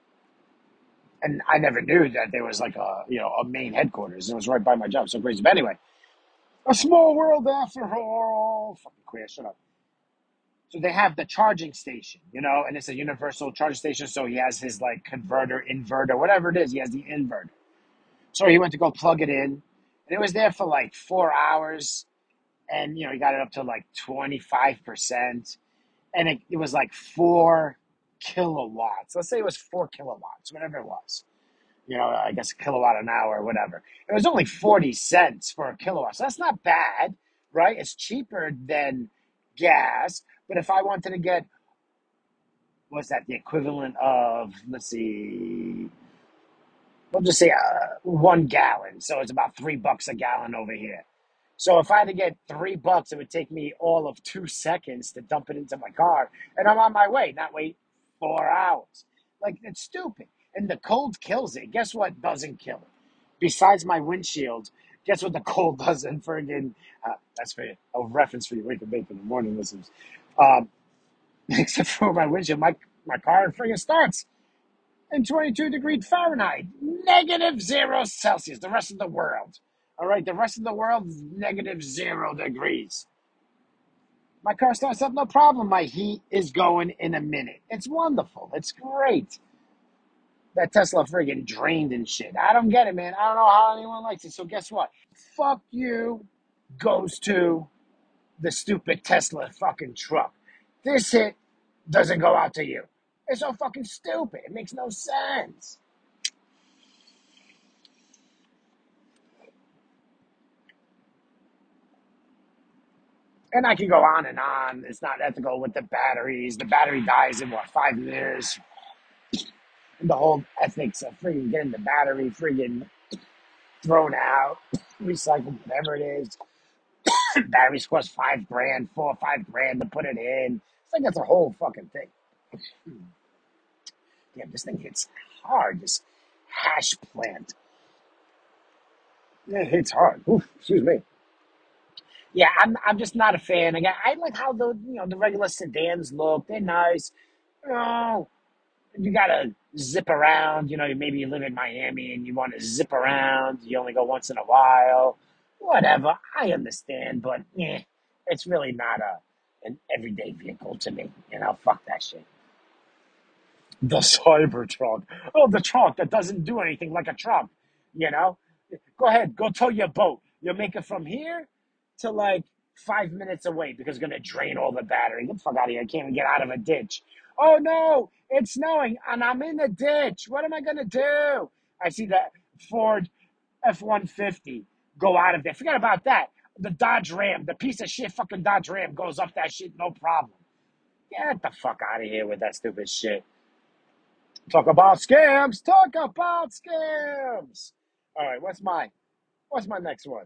and I never knew that there was like a you know a main headquarters. It was right by my job. So crazy. But anyway, a small world after all. Fucking queer. Shut up. So they have the charging station, you know, and it's a universal charging station. So he has his like converter, inverter, whatever it is. He has the inverter. So he went to go plug it in, and it was there for like four hours. And, you know, he got it up to like twenty-five percent. And it, it was like four kilowatts. Let's say it was four kilowatts, whatever it was. You know, I guess a kilowatt an hour or whatever. It was only forty cents for a kilowatt. So that's not bad, right? It's cheaper than gas. But if I wanted to get, what's that, the equivalent of, let's see, we'll just say uh, one gallon. So it's about three bucks a gallon over here. So if I had to get three bucks, it would take me all of two seconds to dump it into my car, and I'm on my way. Not wait four hours. Like it's stupid. And the cold kills it. Guess what doesn't kill it? Besides my windshield, guess what the cold doesn't friggin' uh, that's for a reference for you wake and bake in the morning listeners. Um, except for my windshield, my my car friggin' starts and twenty-two degrees Fahrenheit, negative zero Celsius. The rest of the world. All right, the rest of the world is negative zero degrees. My car starts up, no problem. My heat is going in a minute. It's wonderful. It's great. That Tesla friggin' drained and shit. I don't get it, man. I don't know how anyone likes it. So guess what? Fuck you goes to the stupid Tesla fucking truck. This hit doesn't go out to you. It's so fucking stupid. It makes no sense. And I can go on and on. It's not ethical with the batteries. The battery dies in what, five years? And the whole ethics of freaking getting the battery freaking thrown out, recycled, whatever it is. Batteries cost five grand, four or five grand to put it in. It's like that's a whole fucking thing. Damn, this thing hits hard. This hash plant. It hits hard. Oof, excuse me. Yeah, I'm I'm just not a fan. Again, I like how the you know the regular sedans look. They're nice. You know, you gotta zip around. You know, maybe you live in Miami and you want to zip around. You only go once in a while. Whatever. I understand, but eh, it's really not a an everyday vehicle to me. You know, fuck that shit. The Cybertruck. Oh, the truck that doesn't do anything like a truck. You know, go ahead, go tow your boat. You'll make it from here to like five minutes away because it's gonna drain all the battery. Get the fuck out of here! I can't even get out of a ditch. Oh no, it's snowing and I'm in the ditch. What am I gonna do? I see that Ford F one fifty go out of there. Forget about that. The Dodge Ram, the piece of shit fucking Dodge Ram goes up that shit, no problem. Get the fuck out of here with that stupid shit. Talk about scams. Talk about scams. All right, what's my what's my next one?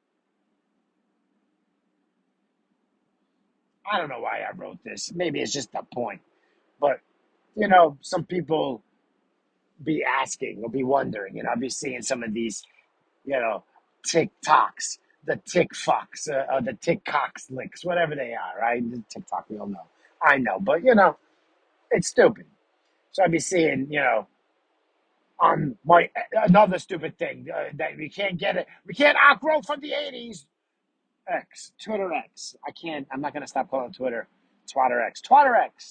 I don't know why I wrote this. Maybe it's just a point. But you know, some people be asking or be wondering, you know, I'll be seeing some of these, you know, TikToks, the tick fucks, uh, or the TikToks licks, whatever they are, right? The TikTok, we all know. I know, but you know, it's stupid. So I'd be seeing, you know, on my another stupid thing uh, that we can't get it. We can't outgrow from the eighties. X, Twitter X. I can't. I'm not gonna stop calling Twitter Twitter X. Twitter X.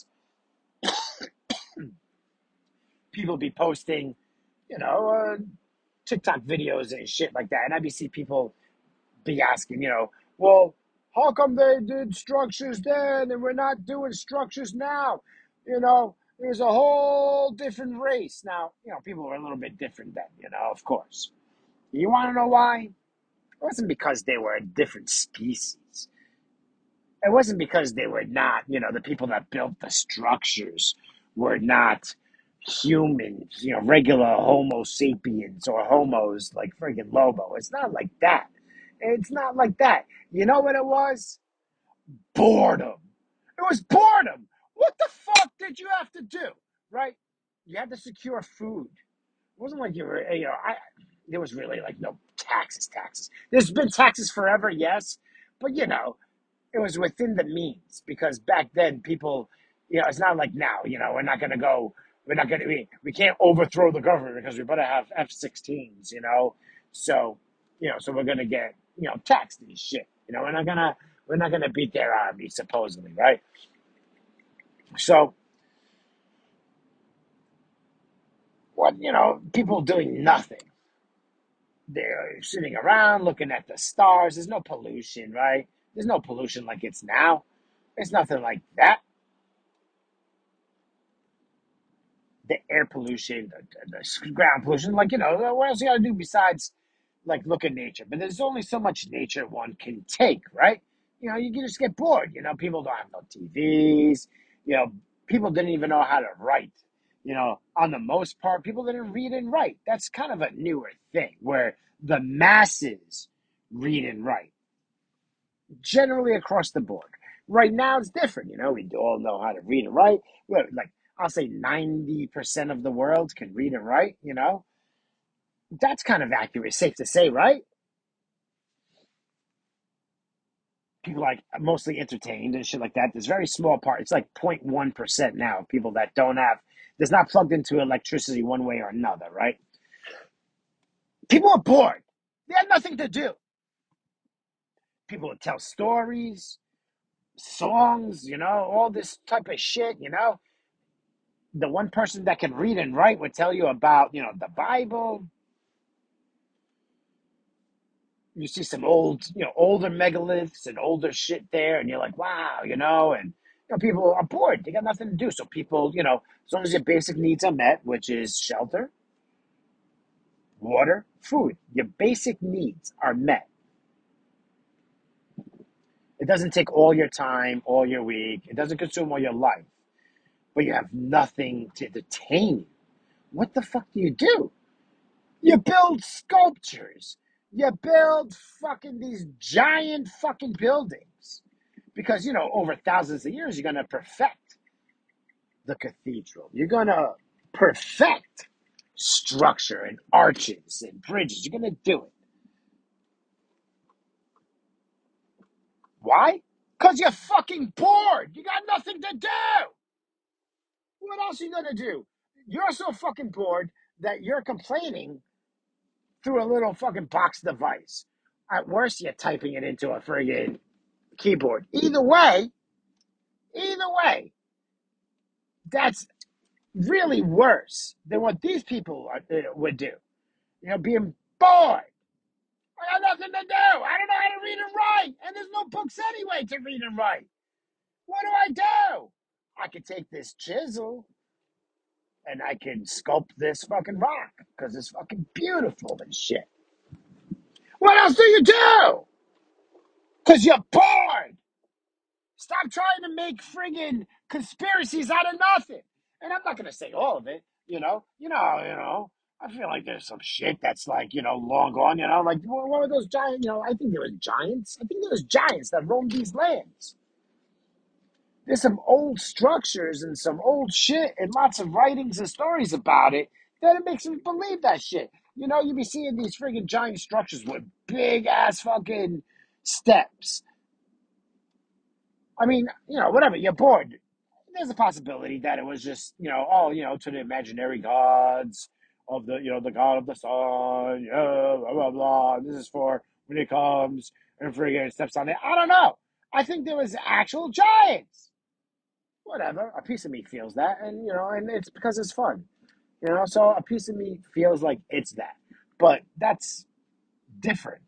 People be posting, you know, uh, TikTok videos and shit like that, and I be see people be asking, you know, well, how come they did structures then and we're not doing structures now? You know, there's a whole different race now. You know, people were a little bit different then. You know, of course. You want to know why? It wasn't because they were a different species. It wasn't because they were not, you know, the people that built the structures were not humans, you know, regular Homo sapiens or homos like friggin' Lobo. It's not like that. It's not like that. You know what it was? Boredom. It was boredom. What the fuck did you have to do? Right? You had to secure food. It wasn't like you were, you know, I, there was really like no taxes, taxes. There's been taxes forever, yes, but you know, it was within the means because back then people, you know, it's not like now, you know, we're not going to go, we're not going to, we, we can't overthrow the government because we better have F sixteens, you know? So, you know, so we're going to get, you know, taxed and shit, you know, we're not going to, we're not going to beat their army supposedly, right? So, what, you know, people doing nothing. They're sitting around looking at the stars. There's no pollution, right? There's no pollution like it's now. There's nothing like that. The air pollution, the, the ground pollution. Like, you know, what else you gotta do besides like look at nature? But there's only so much nature one can take, right? You know, you can just get bored. You know, people don't have no T Vs. You know, people didn't even know how to write. You know, on the most part, people didn't read and write. That's kind of a newer thing where the masses read and write generally across the board. Right now, it's different. You know, we all know how to read and write. Well, like I'll say, ninety percent of the world can read and write. You know, that's kind of accurate, safe to say, right? People like mostly entertained and shit like that. There's very small part. It's like zero point one percent now of people that don't have. That's not plugged into electricity one way or another, right? People are bored. They have nothing to do. People would tell stories, songs, you know, all this type of shit, you know. The one person that can read and write would tell you about, you know, the Bible. You see some old, you know, older megaliths and older shit there, and you're like, wow, you know, and you know, people are bored. They got nothing to do. So people, you know, as long as your basic needs are met, which is shelter, water, food, your basic needs are met. It doesn't take all your time, all your week. It doesn't consume all your life, but you have nothing to detain you. What the fuck do you do? You build sculptures. You build fucking these giant fucking buildings. Because, you know, over thousands of years, you're going to perfect the cathedral. You're going to perfect structure and arches and bridges. You're going to do it. Why? Because you're fucking bored. You got nothing to do. What else are you gonna do? You're so fucking bored that you're complaining through a little fucking box device. At worst, you're typing it into a friggin' keyboard. Either way, either way, that's really worse than what these people are, uh, would do. You know, being bored. I got nothing to do. I don't know how to read and write. And there's no books anyway to read and write. What do I do? I could take this chisel and I can sculpt this fucking rock because it's fucking beautiful and shit. What else do you do? Because you're bored. Stop trying to make friggin' conspiracies out of nothing. And I'm not gonna say all of it, you know. You know, you know. I feel like there's some shit that's like, you know, long gone, you know, like what were those giants, you know, I think there was giants. I think there was giants that roamed these lands. There's some old structures and some old shit and lots of writings and stories about it that it makes me believe that shit. You know, you be seeing these friggin' giant structures with big ass fucking steps. I mean, you know, whatever, you're bored. There's a possibility that it was just, you know, oh, you know, to the imaginary gods of the, you know, the god of the sun, yeah, blah, blah, blah. This is for when he comes and friggin' steps on it. I don't know. I think there was actual giants. Whatever. A piece of me feels that, and, you know, and it's because it's fun. You know, so a piece of me feels like it's that. But that's different.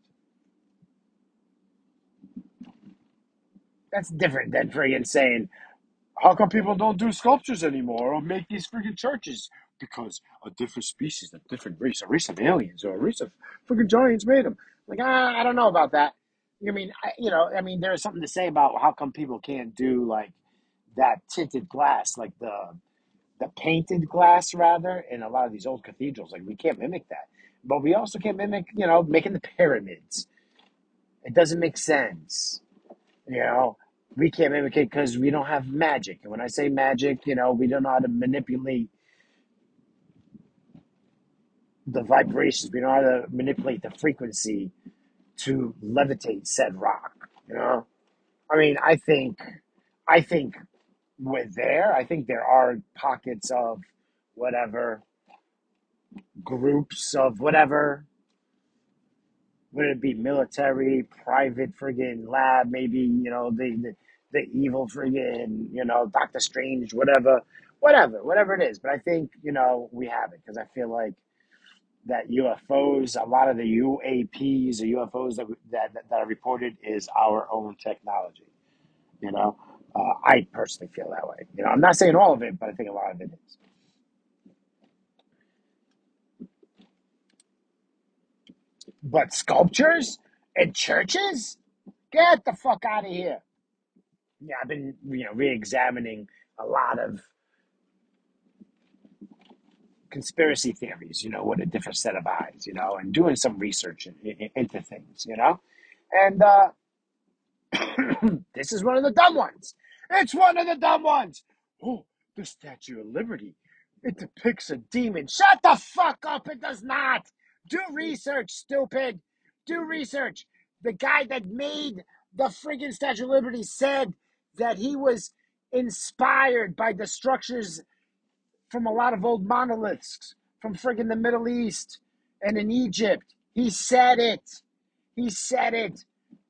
That's different than friggin' saying, how come people don't do sculptures anymore or make these freaking churches? Because a different species, a different race, a race of aliens or a race of freaking giants made them. Like, ah, I don't know about that. I mean, I, you know, I mean, there's something to say about how come people can't do like that tinted glass, like the the painted glass rather, in a lot of these old cathedrals. Like, we can't mimic that, but we also can't mimic, you know, making the pyramids. It doesn't make sense. You know, we can't mimic it because we don't have magic. And when I say magic, you know, we don't know how to manipulate the vibrations. We don't know how to manipulate the frequency to levitate said rock. You know, I mean, I think, I think we're there. I think there are pockets of whatever groups of whatever. Would it be military, private friggin' lab, maybe, you know, the, the, the evil friggin', you know, Doctor Strange, whatever, whatever, whatever it is. But I think, you know, we have it because I feel like that U F Os, a lot of the U A Ps or U F Os that, that, that are reported is our own technology, you know? Uh, I personally feel that way. You know, I'm not saying all of it, but I think a lot of it is. But sculptures and churches? Get the fuck out of here. Yeah, I've been, you know, re-examining a lot of conspiracy theories, you know, with a different set of eyes, you know, and doing some research in, in, into things, you know, and uh, this is one of the dumb ones. It's one of the dumb ones. Oh, the Statue of Liberty. It depicts a demon. Shut the fuck up. It does not. Do research, stupid. Do research. The guy that made the friggin' Statue of Liberty said that he was inspired by the structures from a lot of old monoliths from friggin' the Middle East and in Egypt. He said it. He said it.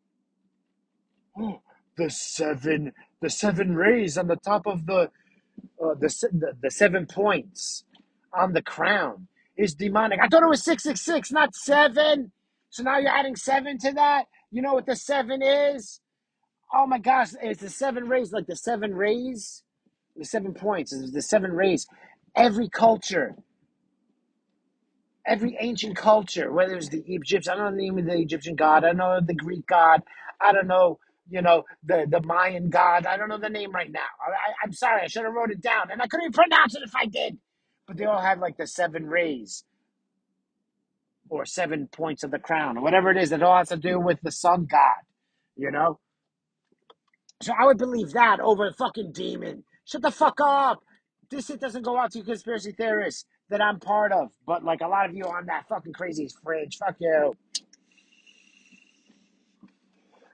Oh, the seven, the seven rays on the top of the, uh, the, the the seven points on the crown is demonic. I thought it was six six six, not seven. So now you're adding seven to that. You know what the seven is? Oh my gosh, it's the seven rays, like the seven rays, the seven points, it's the seven rays. Every culture, every ancient culture, whether it's the Egyptians, I don't know the name of the Egyptian god, I don't know the Greek god, I don't know, you know, the, the Mayan god, I don't know the name right now. I, I, I'm sorry, I should have wrote it down, and I couldn't even pronounce it if I did. But they all had like the seven rays or seven points of the crown or whatever it is. That all has to do with the sun god, you know? So I would believe that over a fucking demon. Shut the fuck up. This shit doesn't go out to conspiracy theorists that I'm part of. But like a lot of you on that fucking crazy fridge. Fuck you.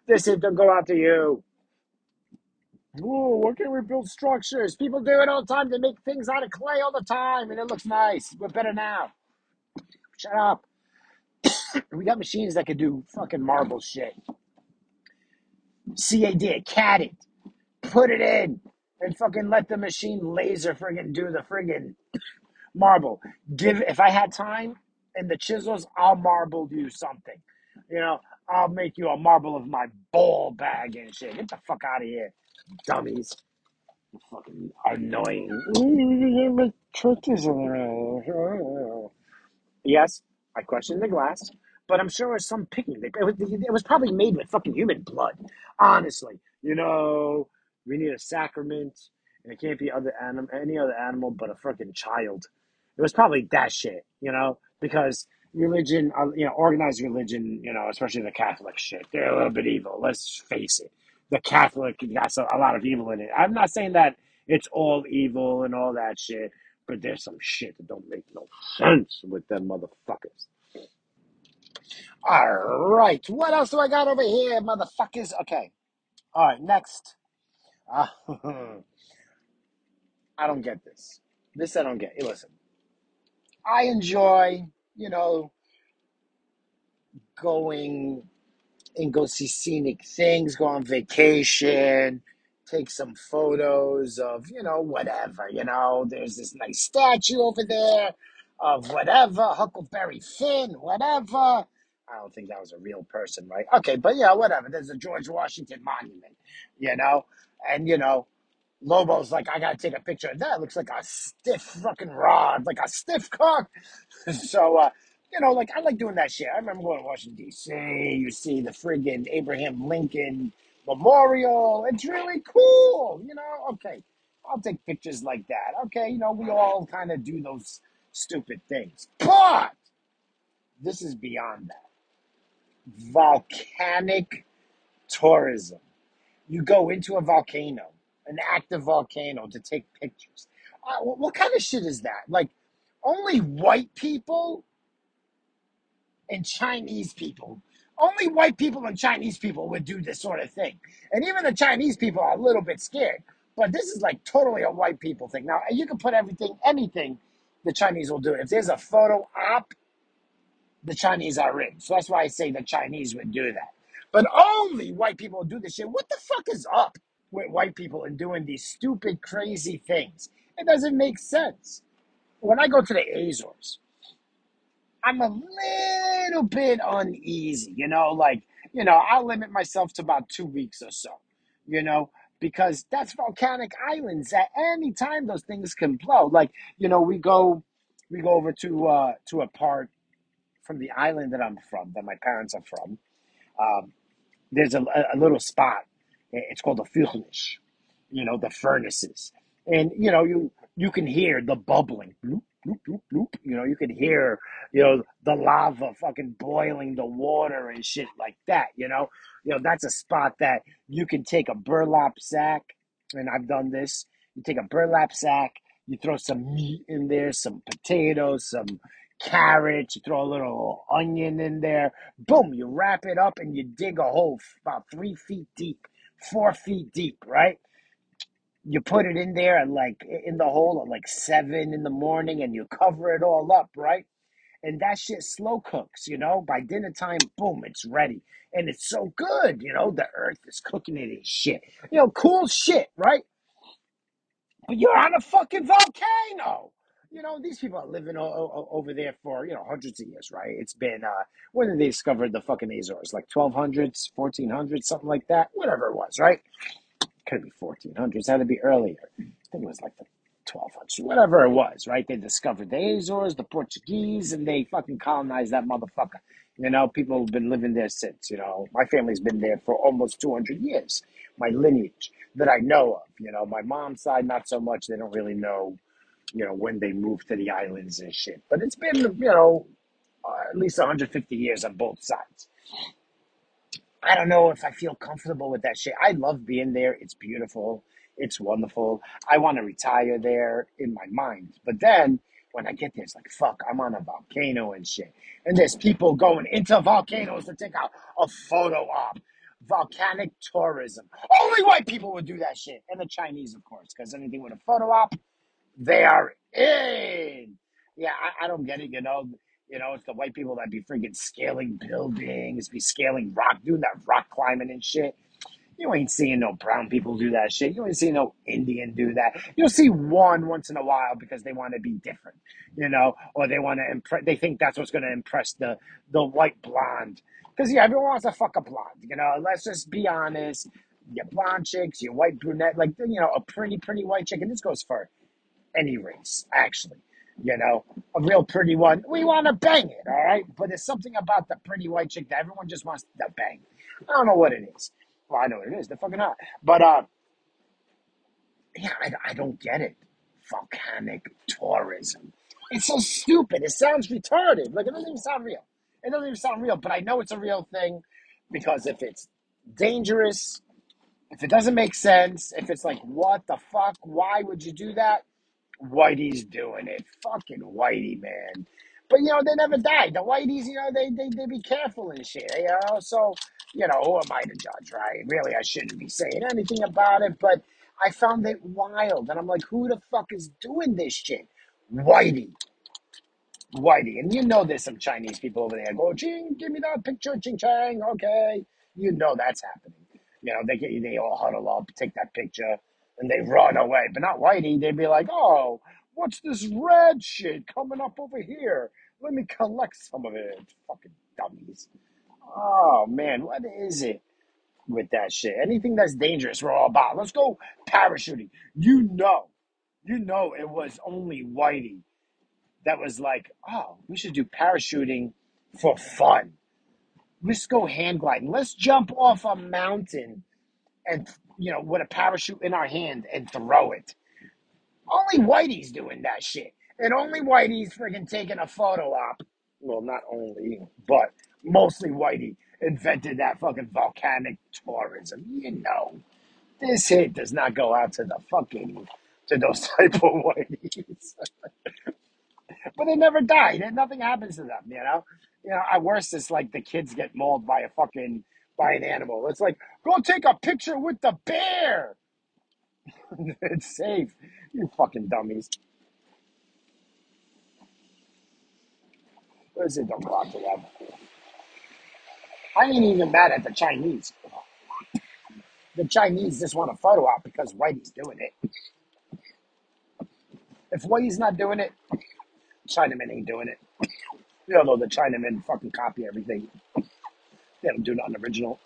This is gonna go out to you. Ooh, what can we build structures? People do it all the time. They make things out of clay all the time, and it looks nice. We're better now. Shut up. We got machines that can do fucking marble shit. C A D, cat it. Put it in. And fucking let the machine laser friggin' do the friggin' marble. Give If I had time and the chisels, I'll marble you something. You know, I'll make you a marble of my ball bag and shit. Get the fuck out of here, dummies. Fucking annoying. Churches around. Yes, I questioned the glass, but I'm sure it was some picking. It was, it was probably made with fucking human blood. Honestly, you know, we need a sacrament, and it can't be other anim- any other animal but a fucking child. It was probably that shit, you know, because religion, uh, you know, organized religion, you know, especially the Catholic shit, they're a little bit evil. Let's face it. The Catholic got a lot of evil in it. I'm not saying that it's all evil and all that shit, but there's some shit that don't make no sense with them motherfuckers. All right, what else do I got over here, motherfuckers? Okay, all right, next. Uh, I don't get this. This I don't get. Hey, listen, I enjoy, you know, going and go see scenic things, go on vacation, take some photos of, you know, whatever, you know, there's this nice statue over there of whatever, Huckleberry Finn, whatever. I don't think that was a real person, right? Okay, but yeah, whatever. There's a George Washington monument, you know, and, you know, Lobo's like, I gotta take a picture of that. It looks like a stiff fucking rod, like a stiff cock. So, uh, you know, like I like doing that shit. I remember going to Washington D C. You see the friggin' Abraham Lincoln Memorial. It's really cool. You know, okay, I'll take pictures like that. Okay, you know, we all kind of do those stupid things, but this is beyond that. Volcanic tourism. You go into a volcano, an active volcano, to take pictures. Uh, what, what kind of shit is that? Like, only white people and Chinese people. Only white people and Chinese people would do this sort of thing. And even the Chinese people are a little bit scared. But this is like totally a white people thing. Now, you can put everything, anything, the Chinese will do it. If there's a photo op, the Chinese are in. So that's why I say the Chinese would do that. But only white people do this shit. What the fuck is up with white people and doing these stupid, crazy things? It doesn't make sense. When I go to the Azores, I'm a little bit uneasy, you know, like, you know, I'll limit myself to about two weeks or so, you know, because that's volcanic islands. At any time those things can blow. Like, you know, we go we go over to uh to a part from the island that I'm from, that my parents are from. Um, there's a, a little spot. It's called the Furnish, you know, the furnaces. And, you know, you you can hear the bubbling. Bloop, bloop, bloop, bloop. You know, you can hear, you know, the lava fucking boiling the water and shit like that, you know. You know, that's a spot that you can take a burlap sack, and I've done this. You take a burlap sack, you throw some meat in there, some potatoes, some carrots, you throw a little onion in there. Boom, you wrap it up and you dig a hole about three feet deep, four feet deep, right? You put it in there and like in the hole at like seven in the morning and you cover it all up, right? And that shit slow cooks, you know. By dinner time, boom, it's ready. And it's so good, you know. The earth is cooking it and shit. You know, cool shit, right? But you're on a fucking volcano. You know, these people are living o- o- over there for, you know, hundreds of years, right? It's been, uh, when did they discover the fucking Azores? Like twelve hundreds, fourteen hundreds, something like that? Whatever it was, right? Could be fourteen hundreds, had to be earlier. I think it was like the twelve hundreds, whatever it was, right? They discovered the Azores, the Portuguese, and they fucking colonized that motherfucker. You know, people have been living there since, you know. My family's been there for almost two hundred years. My lineage that I know of, you know. My mom's side, not so much. They don't really know, you know, when they moved to the islands and shit. But it's been, you know, uh, at least one hundred fifty years on both sides. I don't know if I feel comfortable with that shit. I love being there. It's beautiful. It's wonderful. I want to retire there in my mind. But then when I get there, it's like, fuck, I'm on a volcano and shit. And there's people going into volcanoes to take out a photo op. Volcanic tourism. Only white people would do that shit. And the Chinese, of course, because anything with a photo op, they are in. Yeah, I, I don't get it, you know. You know, it's the white people that be freaking scaling buildings, be scaling rock, doing that rock climbing and shit. You ain't seeing no brown people do that shit. You ain't seeing no Indian do that. You'll see one once in a while because they want to be different, you know, or they want to impress. They think that's what's going to impress the the white blonde. Because yeah, everyone wants to fuck a blonde. You know, let's just be honest. Your blonde chicks, your white brunette, like you know, a pretty pretty white chick, and this goes for any race, actually. You know, a real pretty one. We want to bang it, all right? But there's something about the pretty white chick that everyone just wants to bang. I don't know what it is. Well, I know what it is. They're fucking hot. But, uh, yeah, I, I don't get it. Volcanic tourism. It's so stupid. It sounds retarded. Like, it doesn't even sound real. It doesn't even sound real. But I know it's a real thing because if it's dangerous, if it doesn't make sense, if it's like, what the fuck? Why would you do that? Whitey's doing it. Fucking Whitey, man. But you know, they never died. The Whiteys, you know, they they they be careful and shit. You know, so you know, who am I to judge, right? Really, I shouldn't be saying anything about it. But I found it wild, and I'm like, who the fuck is doing this shit? Whitey. Whitey. And you know there's some Chinese people over there go, ching, give me that picture, ching chang, okay. You know that's happening. You know, they get they all huddle up, take that picture, and they run away. But not Whitey. They'd be like, oh, what's this red shit coming up over here? Let me collect some of it. Fucking dummies. Oh man, what is it with that shit? Anything that's dangerous, we're all about. Let's go parachuting. You know, you know it was only Whitey that was like, oh, we should do parachuting for fun. Let's go hang gliding. Let's jump off a mountain and, you know, with a parachute in our hand and throw it. Only Whitey's doing that shit. And only Whitey's freaking taking a photo op. Well, not only, but mostly Whitey invented that fucking volcanic tourism. You know, this hit does not go out to the fucking, to those type of Whiteys. But they never die. Then nothing happens to them, you know. You know, at worst, it's like the kids get mauled by a fucking by an animal. It's like go take a picture with the bear. It's safe. You fucking dummies. What is it? Don't go out to them. I ain't even mad at the Chinese. The Chinese just want a photo op because Whitey's doing it. If Whitey's not doing it, Chinamen ain't doing it. You know, the Chinamen fucking copy everything. They don't do nothing original.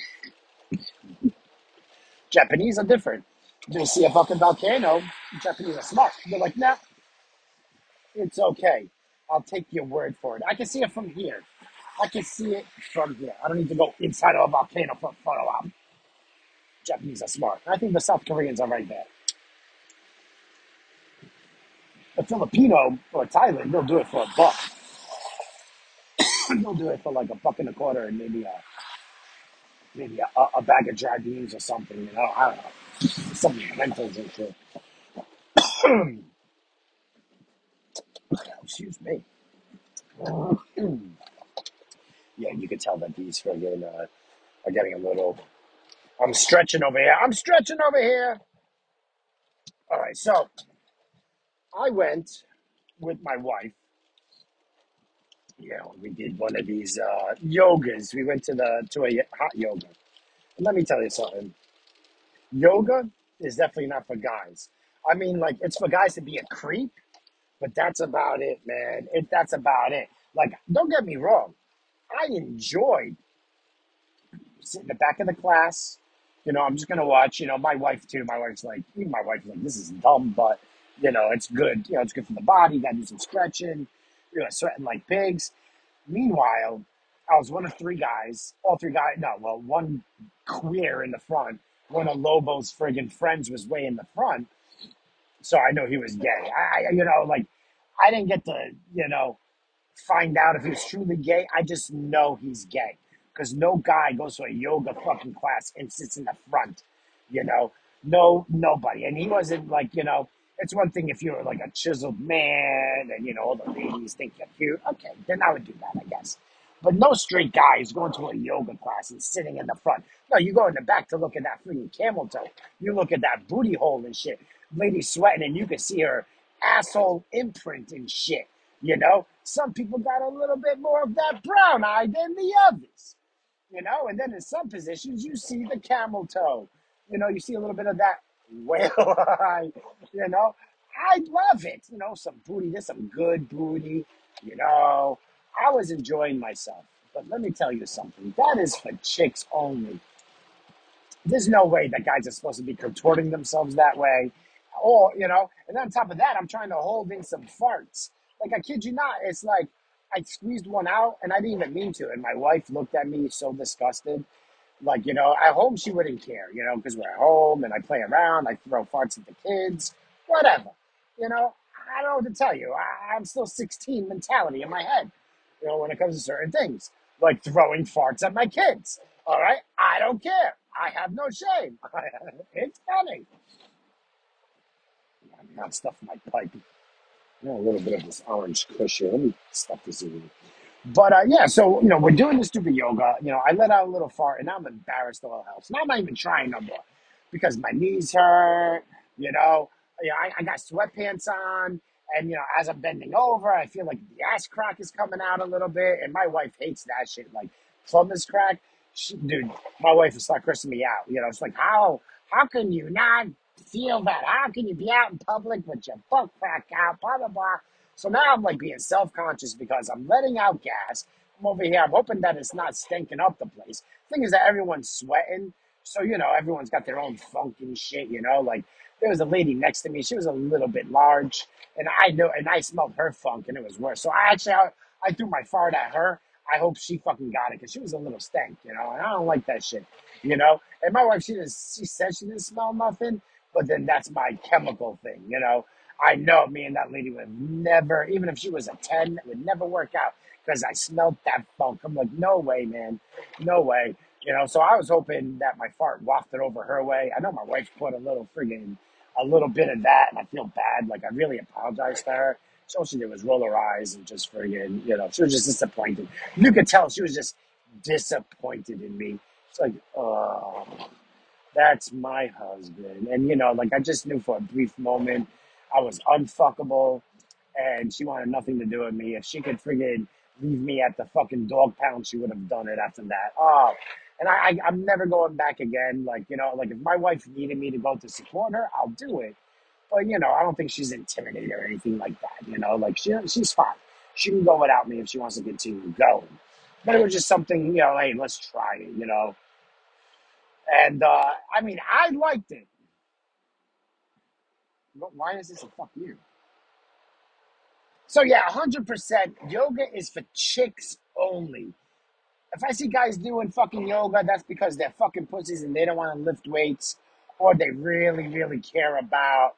Japanese are different. They see a fucking volcano. Japanese are smart. They're like, nah, it's okay. I'll take your word for it. I can see it from here. I can see it from here. I don't need to go inside of a volcano for a photo op. Japanese are smart. I think the South Koreans are right there. A Filipino or Thailand, they'll do it for a buck. They'll do it for like a buck and a quarter and maybe a maybe a, a bag of dry beans or something. You know, I don't know. Some lentils and shit. Excuse me. Yeah, you can tell that these friggin' uh, are getting a little. I'm stretching over here. I'm stretching over here. All right, so I went with my wife. You know, we did one of these uh, yogas. We went to the to a hot yoga. And let me tell you something. Yoga is definitely not for guys. I mean, like it's for guys to be a creep, but that's about it, man. It that's about it. Like, don't get me wrong. I enjoyed sit in the back of the class. You know, I'm just gonna watch. You know, my wife too. My wife's like, even my wife's like, this is dumb, but you know, it's good. You know, it's good for the body. You gotta do some stretching. You're know, sweating like pigs. Meanwhile, I was one of three guys. All three guys. No, well, one queer in the front. One of Lobo's friggin' friends was way in the front, so I know he was gay. I, I- you know, like I didn't get to, you know, find out if he's truly gay. I just know he's gay because no guy goes to a yoga fucking class and sits in the front. You know, no nobody. And he wasn't like, you know, it's one thing if you're like a chiseled man and you know all the ladies think you're cute. Okay, then I would do that, I guess. But no straight guy is going to a yoga class and sitting in the front. No, you go in the back to look at that freaking camel toe. You look at that booty hole and shit. Lady sweating, and you can see her asshole imprint and shit. You know, some people got a little bit more of that brown eye than the others. You know, and then in some positions you see the camel toe. You know, you see a little bit of that whale eye. You know, I love it. You know, some booty. There's some good booty. You know, I was enjoying myself. But let me tell you something. That is for chicks only. There's no way that guys are supposed to be contorting themselves that way. Or, you know, and on top of that, I'm trying to hold in some farts. Like, I kid you not, it's like I squeezed one out and I didn't even mean to. And my wife looked at me so disgusted. Like, you know, at home she wouldn't care, you know, because we're at home and I play around, I throw farts at the kids, whatever. You know, I don't know what to tell you. I, I'm still sixteen mentality in my head, you know, when it comes to certain things, like throwing farts at my kids. All right, I don't care. I have no shame. It's funny. I'm not stuffing my pipe. You know, a little bit of this orange cushion. Let me stuff this in. But uh, yeah, so you know, we're doing the stupid yoga. You know, I let out a little fart, and now I'm embarrassed all hell. So now I'm not even trying no more because my knees hurt. You know, yeah, I, I got sweatpants on, and you know, as I'm bending over, I feel like the ass crack is coming out a little bit, and my wife hates that shit. Like plumber's crack, she, dude. My wife will start cursing me out. You know, it's like how how can you not feel that? How can you be out in public with your butt crack out? Blah blah blah. So now I'm like being self conscious because I'm letting out gas. I'm over here. I'm hoping that it's not stinking up the place. Thing is that everyone's sweating. So, you know, everyone's got their own funk and shit, you know. Like there was a lady next to me. She was a little bit large. And I know, and I smelled her funk and it was worse. So I actually, I, I threw my fart at her. I hope she fucking got it because she was a little stank, you know. And I don't like that shit, you know. And my wife, she didn't, she said she didn't smell nothing. But then that's my chemical thing, you know. I know me and that lady would never, even if she was a ten, it would never work out because I smelled that funk. I'm like, no way, man. No way. You know, so I was hoping that my fart wafted over her way. I know my wife put a little friggin' a little bit of that, and I feel bad. Like, I really apologized to her. So all she did was roll her eyes and just friggin', you know, she was just disappointed. You could tell she was just disappointed in me. It's like, oh. That's my husband. And, you know, like I just knew for a brief moment I was unfuckable and she wanted nothing to do with me. If she could friggin' leave me at the fucking dog pound, she would have done it after that. Oh, and I, I, I'm never going back again. Like, you know, like if my wife needed me to go to support her, I'll do it. But, you know, I don't think she's intimidated or anything like that. You know, like she, she's fine. She can go without me if she wants to continue going. But it was just something, you know, hey, let's try it, you know. And uh, I mean, I liked it. But why is this a fuck you? So yeah, one hundred percent yoga is for chicks only. If I see guys doing fucking yoga, that's because they're fucking pussies and they don't want to lift weights or they really, really care about,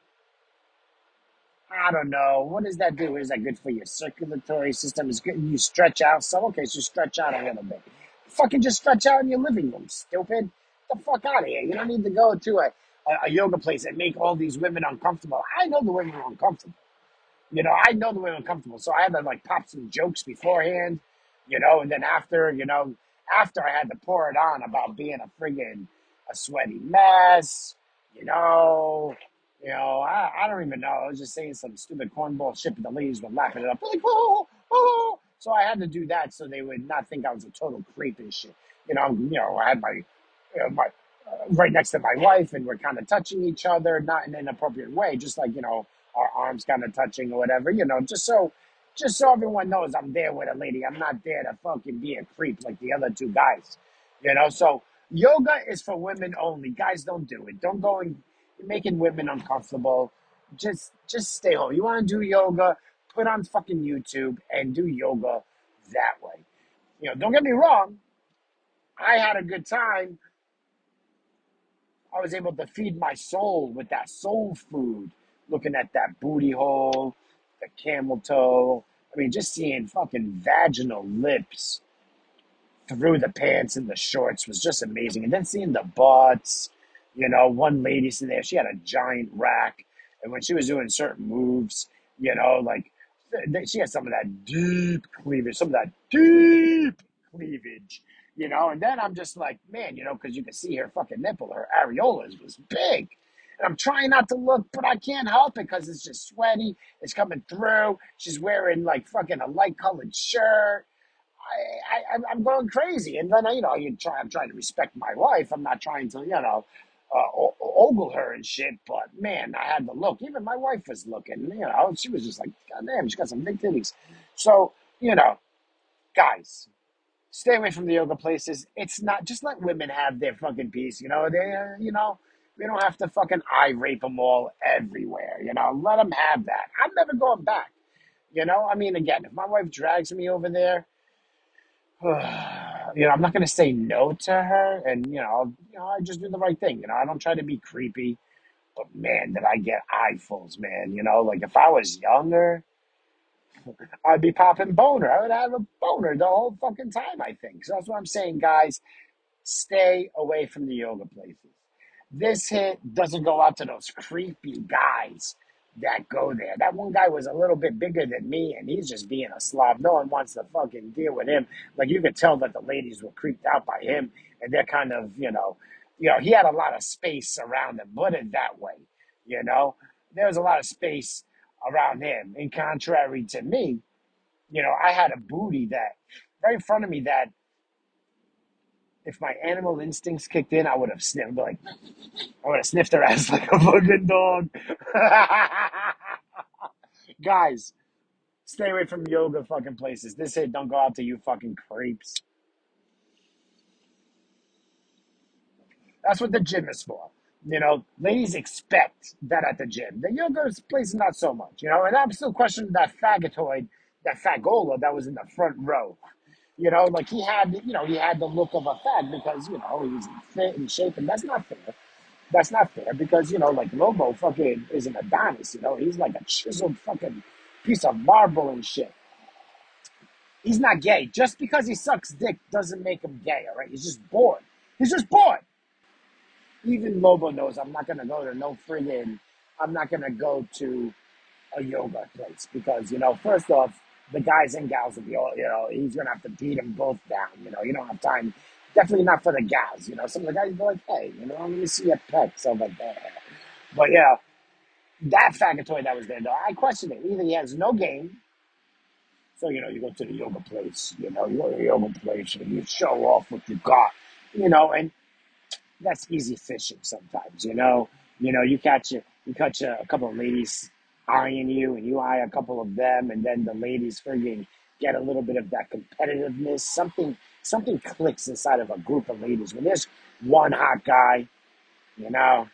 I don't know, what does that do? Is that good for your circulatory system? Is good you stretch out? So okay, so stretch out a little bit. Fucking just stretch out in your living room, stupid. Get the fuck out of here. You don't need to go to a, a, a yoga place and make all these women uncomfortable. I know the women are uncomfortable. You know, I know the way I'm comfortable. So I had to like pop some jokes beforehand, you know, and then after, you know, after I had to pour it on about being a friggin' a sweaty mess, you know, you know, I, I don't even know. I was just saying some stupid cornball shit, but the ladies were laughing it up. They're like, oh, oh. So I had to do that so they would not think I was a total creep and shit. You know, you know, I had my, you know, my uh, right next to my wife, and we're kind of touching each other, not in an inappropriate way, just like you know our arms kind of touching or whatever, you know, just so just so everyone knows I'm there with a lady. I'm not there to fucking be a creep like the other two guys. You know, so yoga is for women only. Guys don't do it. Don't go and making women uncomfortable. Just just stay home. You want to do yoga, put on fucking YouTube and do yoga that way. You know, don't get me wrong, I had a good time. I was able to feed my soul with that soul food, looking at that booty hole, the camel toe. I mean, just seeing fucking vaginal lips through the pants and the shorts was just amazing. And then seeing the butts, you know, one lady sitting there, she had a giant rack. And when she was doing certain moves, you know, like th- th- she had some of that deep cleavage, some of that deep cleavage, you know. And then I'm just like, man, you know, because you can see her fucking nipple, her areolas was big. And I'm trying not to look, but I can't help it because it's just sweaty. It's coming through. She's wearing like fucking a light colored shirt. I, I, I'm going crazy. And then, you know, you try, I'm trying to respect my wife. I'm not trying to, you know, uh, o- ogle her and shit. But man, I had to look. Even my wife was looking, you know, she was just like, God damn, she got some big titties. So, you know, guys, stay away from the yoga places. It's not, just let women have their fucking piece, you know, they, uh, you know, we don't have to fucking eye rape them all everywhere, you know, let them have that. I'm never going back, you know, I mean, again, if my wife drags me over there, you know, I'm not going to say no to her, and you know, you know, I just do the right thing. You know, I don't try to be creepy, but man, did I get eyefuls, man. You know, like if I was younger, I'd be popping boner. I would have a boner the whole fucking time. I think so. That's what I'm saying, guys. Stay away from the yoga places. This hit doesn't go out to those creepy guys that go there. That one guy was a little bit bigger than me, and he's just being a slob. No one wants to fucking deal with him. Like you could tell that the ladies were creeped out by him, and they're kind of, you know, you know, he had a lot of space around him. Put it that way, you know. There was a lot of space around him. In contrary to me, you know, I had a booty that right in front of me that if my animal instincts kicked in, I would have sniffed like I would have sniffed her ass like a fucking dog. Guys, stay away from yoga fucking places. This hit don't go out to you fucking creeps. That's what the gym is for. You know, ladies expect that at the gym. The yoga place, not so much. You know, and I'm still questioning that fagotoid, that fagola that was in the front row. You know, like he had, you know, he had the look of a fag because, you know, he's fit and shape, and that's not fair. That's not fair because, you know, like Lobo fucking is an Adonis, you know, he's like a chiseled fucking piece of marble and shit. He's not gay. Just because he sucks dick doesn't make him gay, all right? He's just bored. He's just bored. Even Lobo knows I'm not gonna go to no friggin', I'm not gonna go to a yoga place because, you know, first off, the guys and gals will be all, you know, he's gonna have to beat them both down. You know, you don't have time. Definitely not for the gals. You know, some of the guys go like, hey, you know, let me see your pecs over there. But yeah, that faggottoid that was there, though, I question it. Either he has no game, so you know, you go to the yoga place, you know, you go to the yoga place and you show off what you got, you know, and that's easy fishing sometimes, you know. You know, you catch a, you catch a, a couple of ladies eyeing you, and you eye a couple of them, and then the ladies friggin' get a little bit of that competitiveness. Something something clicks inside of a group of ladies when there's one hot guy, you know,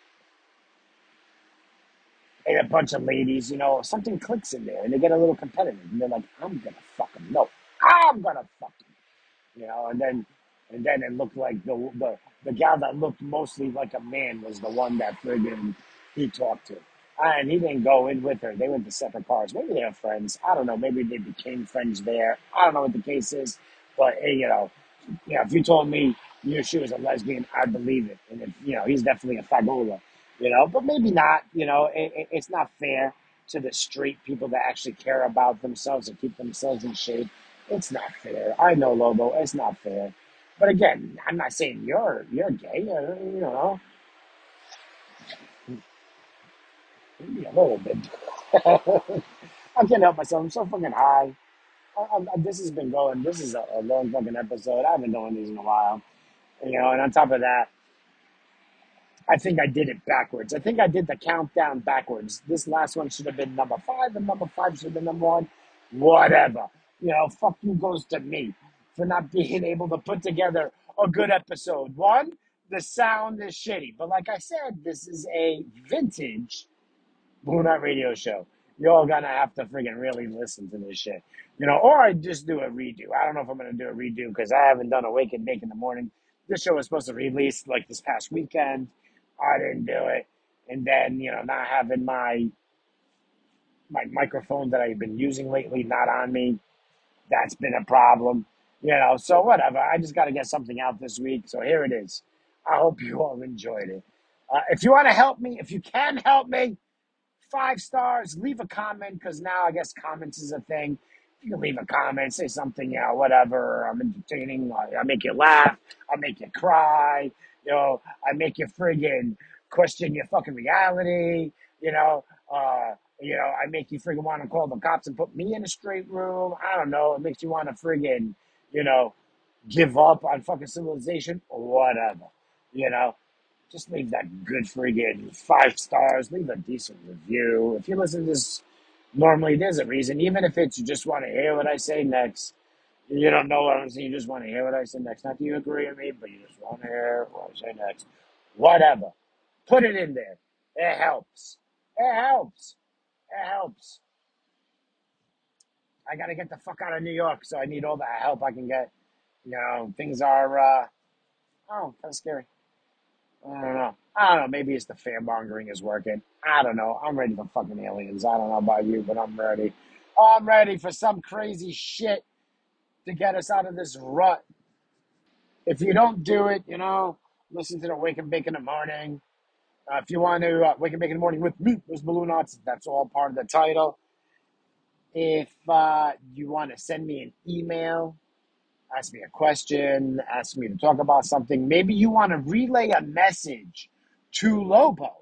and a bunch of ladies, you know, something clicks in there, and they get a little competitive, and they're like, "I'm gonna fuck him, no, I'm gonna fuck him." You know, and then and then it looked like the the the gal that looked mostly like a man was the one that friggin' he talked to. And he didn't go in with her. They went to separate cars. Maybe they're friends. I don't know. Maybe they became friends there. I don't know what the case is. But hey, you know, yeah, if you told me you know she was a lesbian, I'd believe it. And if you know, he's definitely a fagola. You know, but maybe not. You know, it, it, it's not fair to the straight people that actually care about themselves and keep themselves in shape. It's not fair. I know, Lobo. It's not fair. But again, I'm not saying you're you're gay. uh, You know, maybe a little bit. I can't help myself. I'm so fucking high. I, I, this has been going. This is a, a long fucking episode. I haven't done these in a while. You know, and on top of that, I think I did it backwards. I think I did the countdown backwards. This last one should have been number five, and number five should have been number one. Whatever. You know, fuck you goes to me for not being able to put together a good episode. One, the sound is shitty. But like I said, this is a vintage Blue Night Radio show. You're gonna have to friggin' really listen to this shit. You know, or I just do a redo. I don't know if I'm gonna do a redo because I haven't done a Wake and Bake in the morning. This show was supposed to release like this past weekend. I didn't do it. And then, you know, not having my my microphone that I've been using lately not on me, that's been a problem. You know, so whatever. I just gotta get something out this week. So here it is. I hope you all enjoyed it. Uh, if you want to help me, if you can help me, five stars, leave a comment because now I guess comments is a thing. You can leave a comment, say something, you know, whatever. I'm entertaining. I, I make you laugh. I make you cry. You know, I make you friggin' question your fucking reality. You know, uh, you know, I make you friggin' want to call the cops and put me in a straight room. I don't know. It makes you want to friggin', you know, give up on fucking civilization or whatever. You know, just leave that good friggin' five stars. Leave a decent review. If you listen to this normally, there's a reason. Even if it's you just want to hear what I say next, you don't know what I'm saying. You just want to hear what I say next. Not that you agree with me, but you just want to hear what I say next. Whatever. Put it in there. It helps. It helps. It helps. I got to get the fuck out of New York, so I need all the help I can get. You know, things are, uh, oh, kind of scary. I don't know. I don't know. Maybe it's the fear mongering is working. I don't know. I'm ready for fucking aliens. I don't know about you, but I'm ready. I'm ready for some crazy shit to get us out of this rut. If you don't do it, you know, listen to the Wake and Bake in the Morning. Uh, if you want to uh, Wake and Bake in the Morning with me, those Balloon Knots, that's all part of the title. If uh, you want to send me an email, ask me a question, ask me to talk about something, maybe you want to relay a message to Lobo,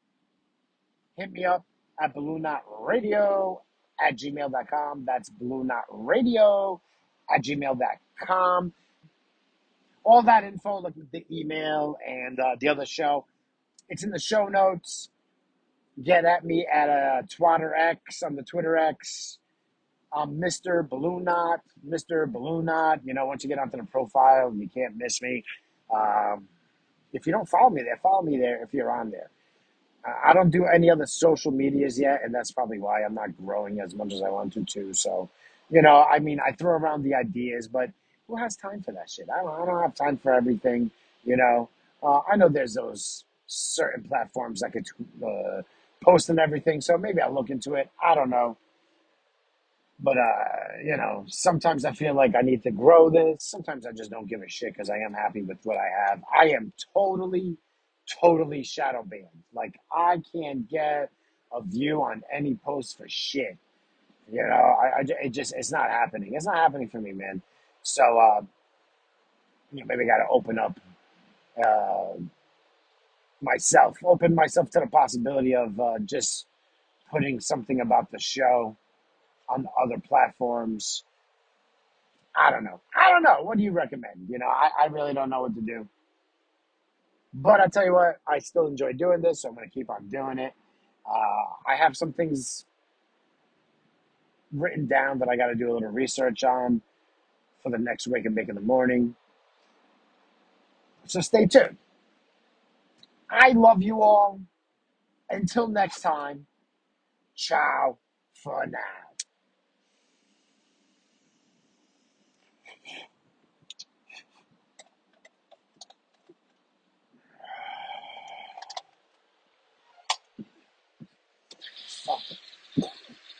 hit me up at balloon knot radio at gmail dot com. That's balloon knot radio at gmail dot com. All that info, like the email and uh, the other show, it's in the show notes. Get at me at a Twitter X on the Twitter X. I'm Mister Balloon Knot, Mister Balloon Knot. You know, once you get onto the profile, you can't miss me. Um, if you don't follow me there, follow me there if you're on there. I don't do any other social medias yet, and that's probably why I'm not growing as much as I want to too. So, you know, I mean, I throw around the ideas, but who has time for that shit? I don't. I don't have time for everything. You know, uh, I know there's those certain platforms that could uh, post and everything, so maybe I'll look into it. I don't know. But uh, you know, sometimes I feel like I need to grow this. Sometimes I just don't give a shit because I am happy with what I have. I am totally, totally shadow banned. Like I can't get a view on any post for shit. You know, I, I it just it's not happening. It's not happening for me, man. So uh, you know, maybe I got to open up uh, myself, open myself to the possibility of uh, just putting something about the show on other platforms. I don't know. I don't know. What do you recommend? You know, I, I really don't know what to do. But I tell you what, I still enjoy doing this, so I'm going to keep on doing it. Uh, I have some things written down that I got to do a little research on for the next Wake and Bake in the Morning. So stay tuned. I love you all. Until next time, ciao for now. Fuck.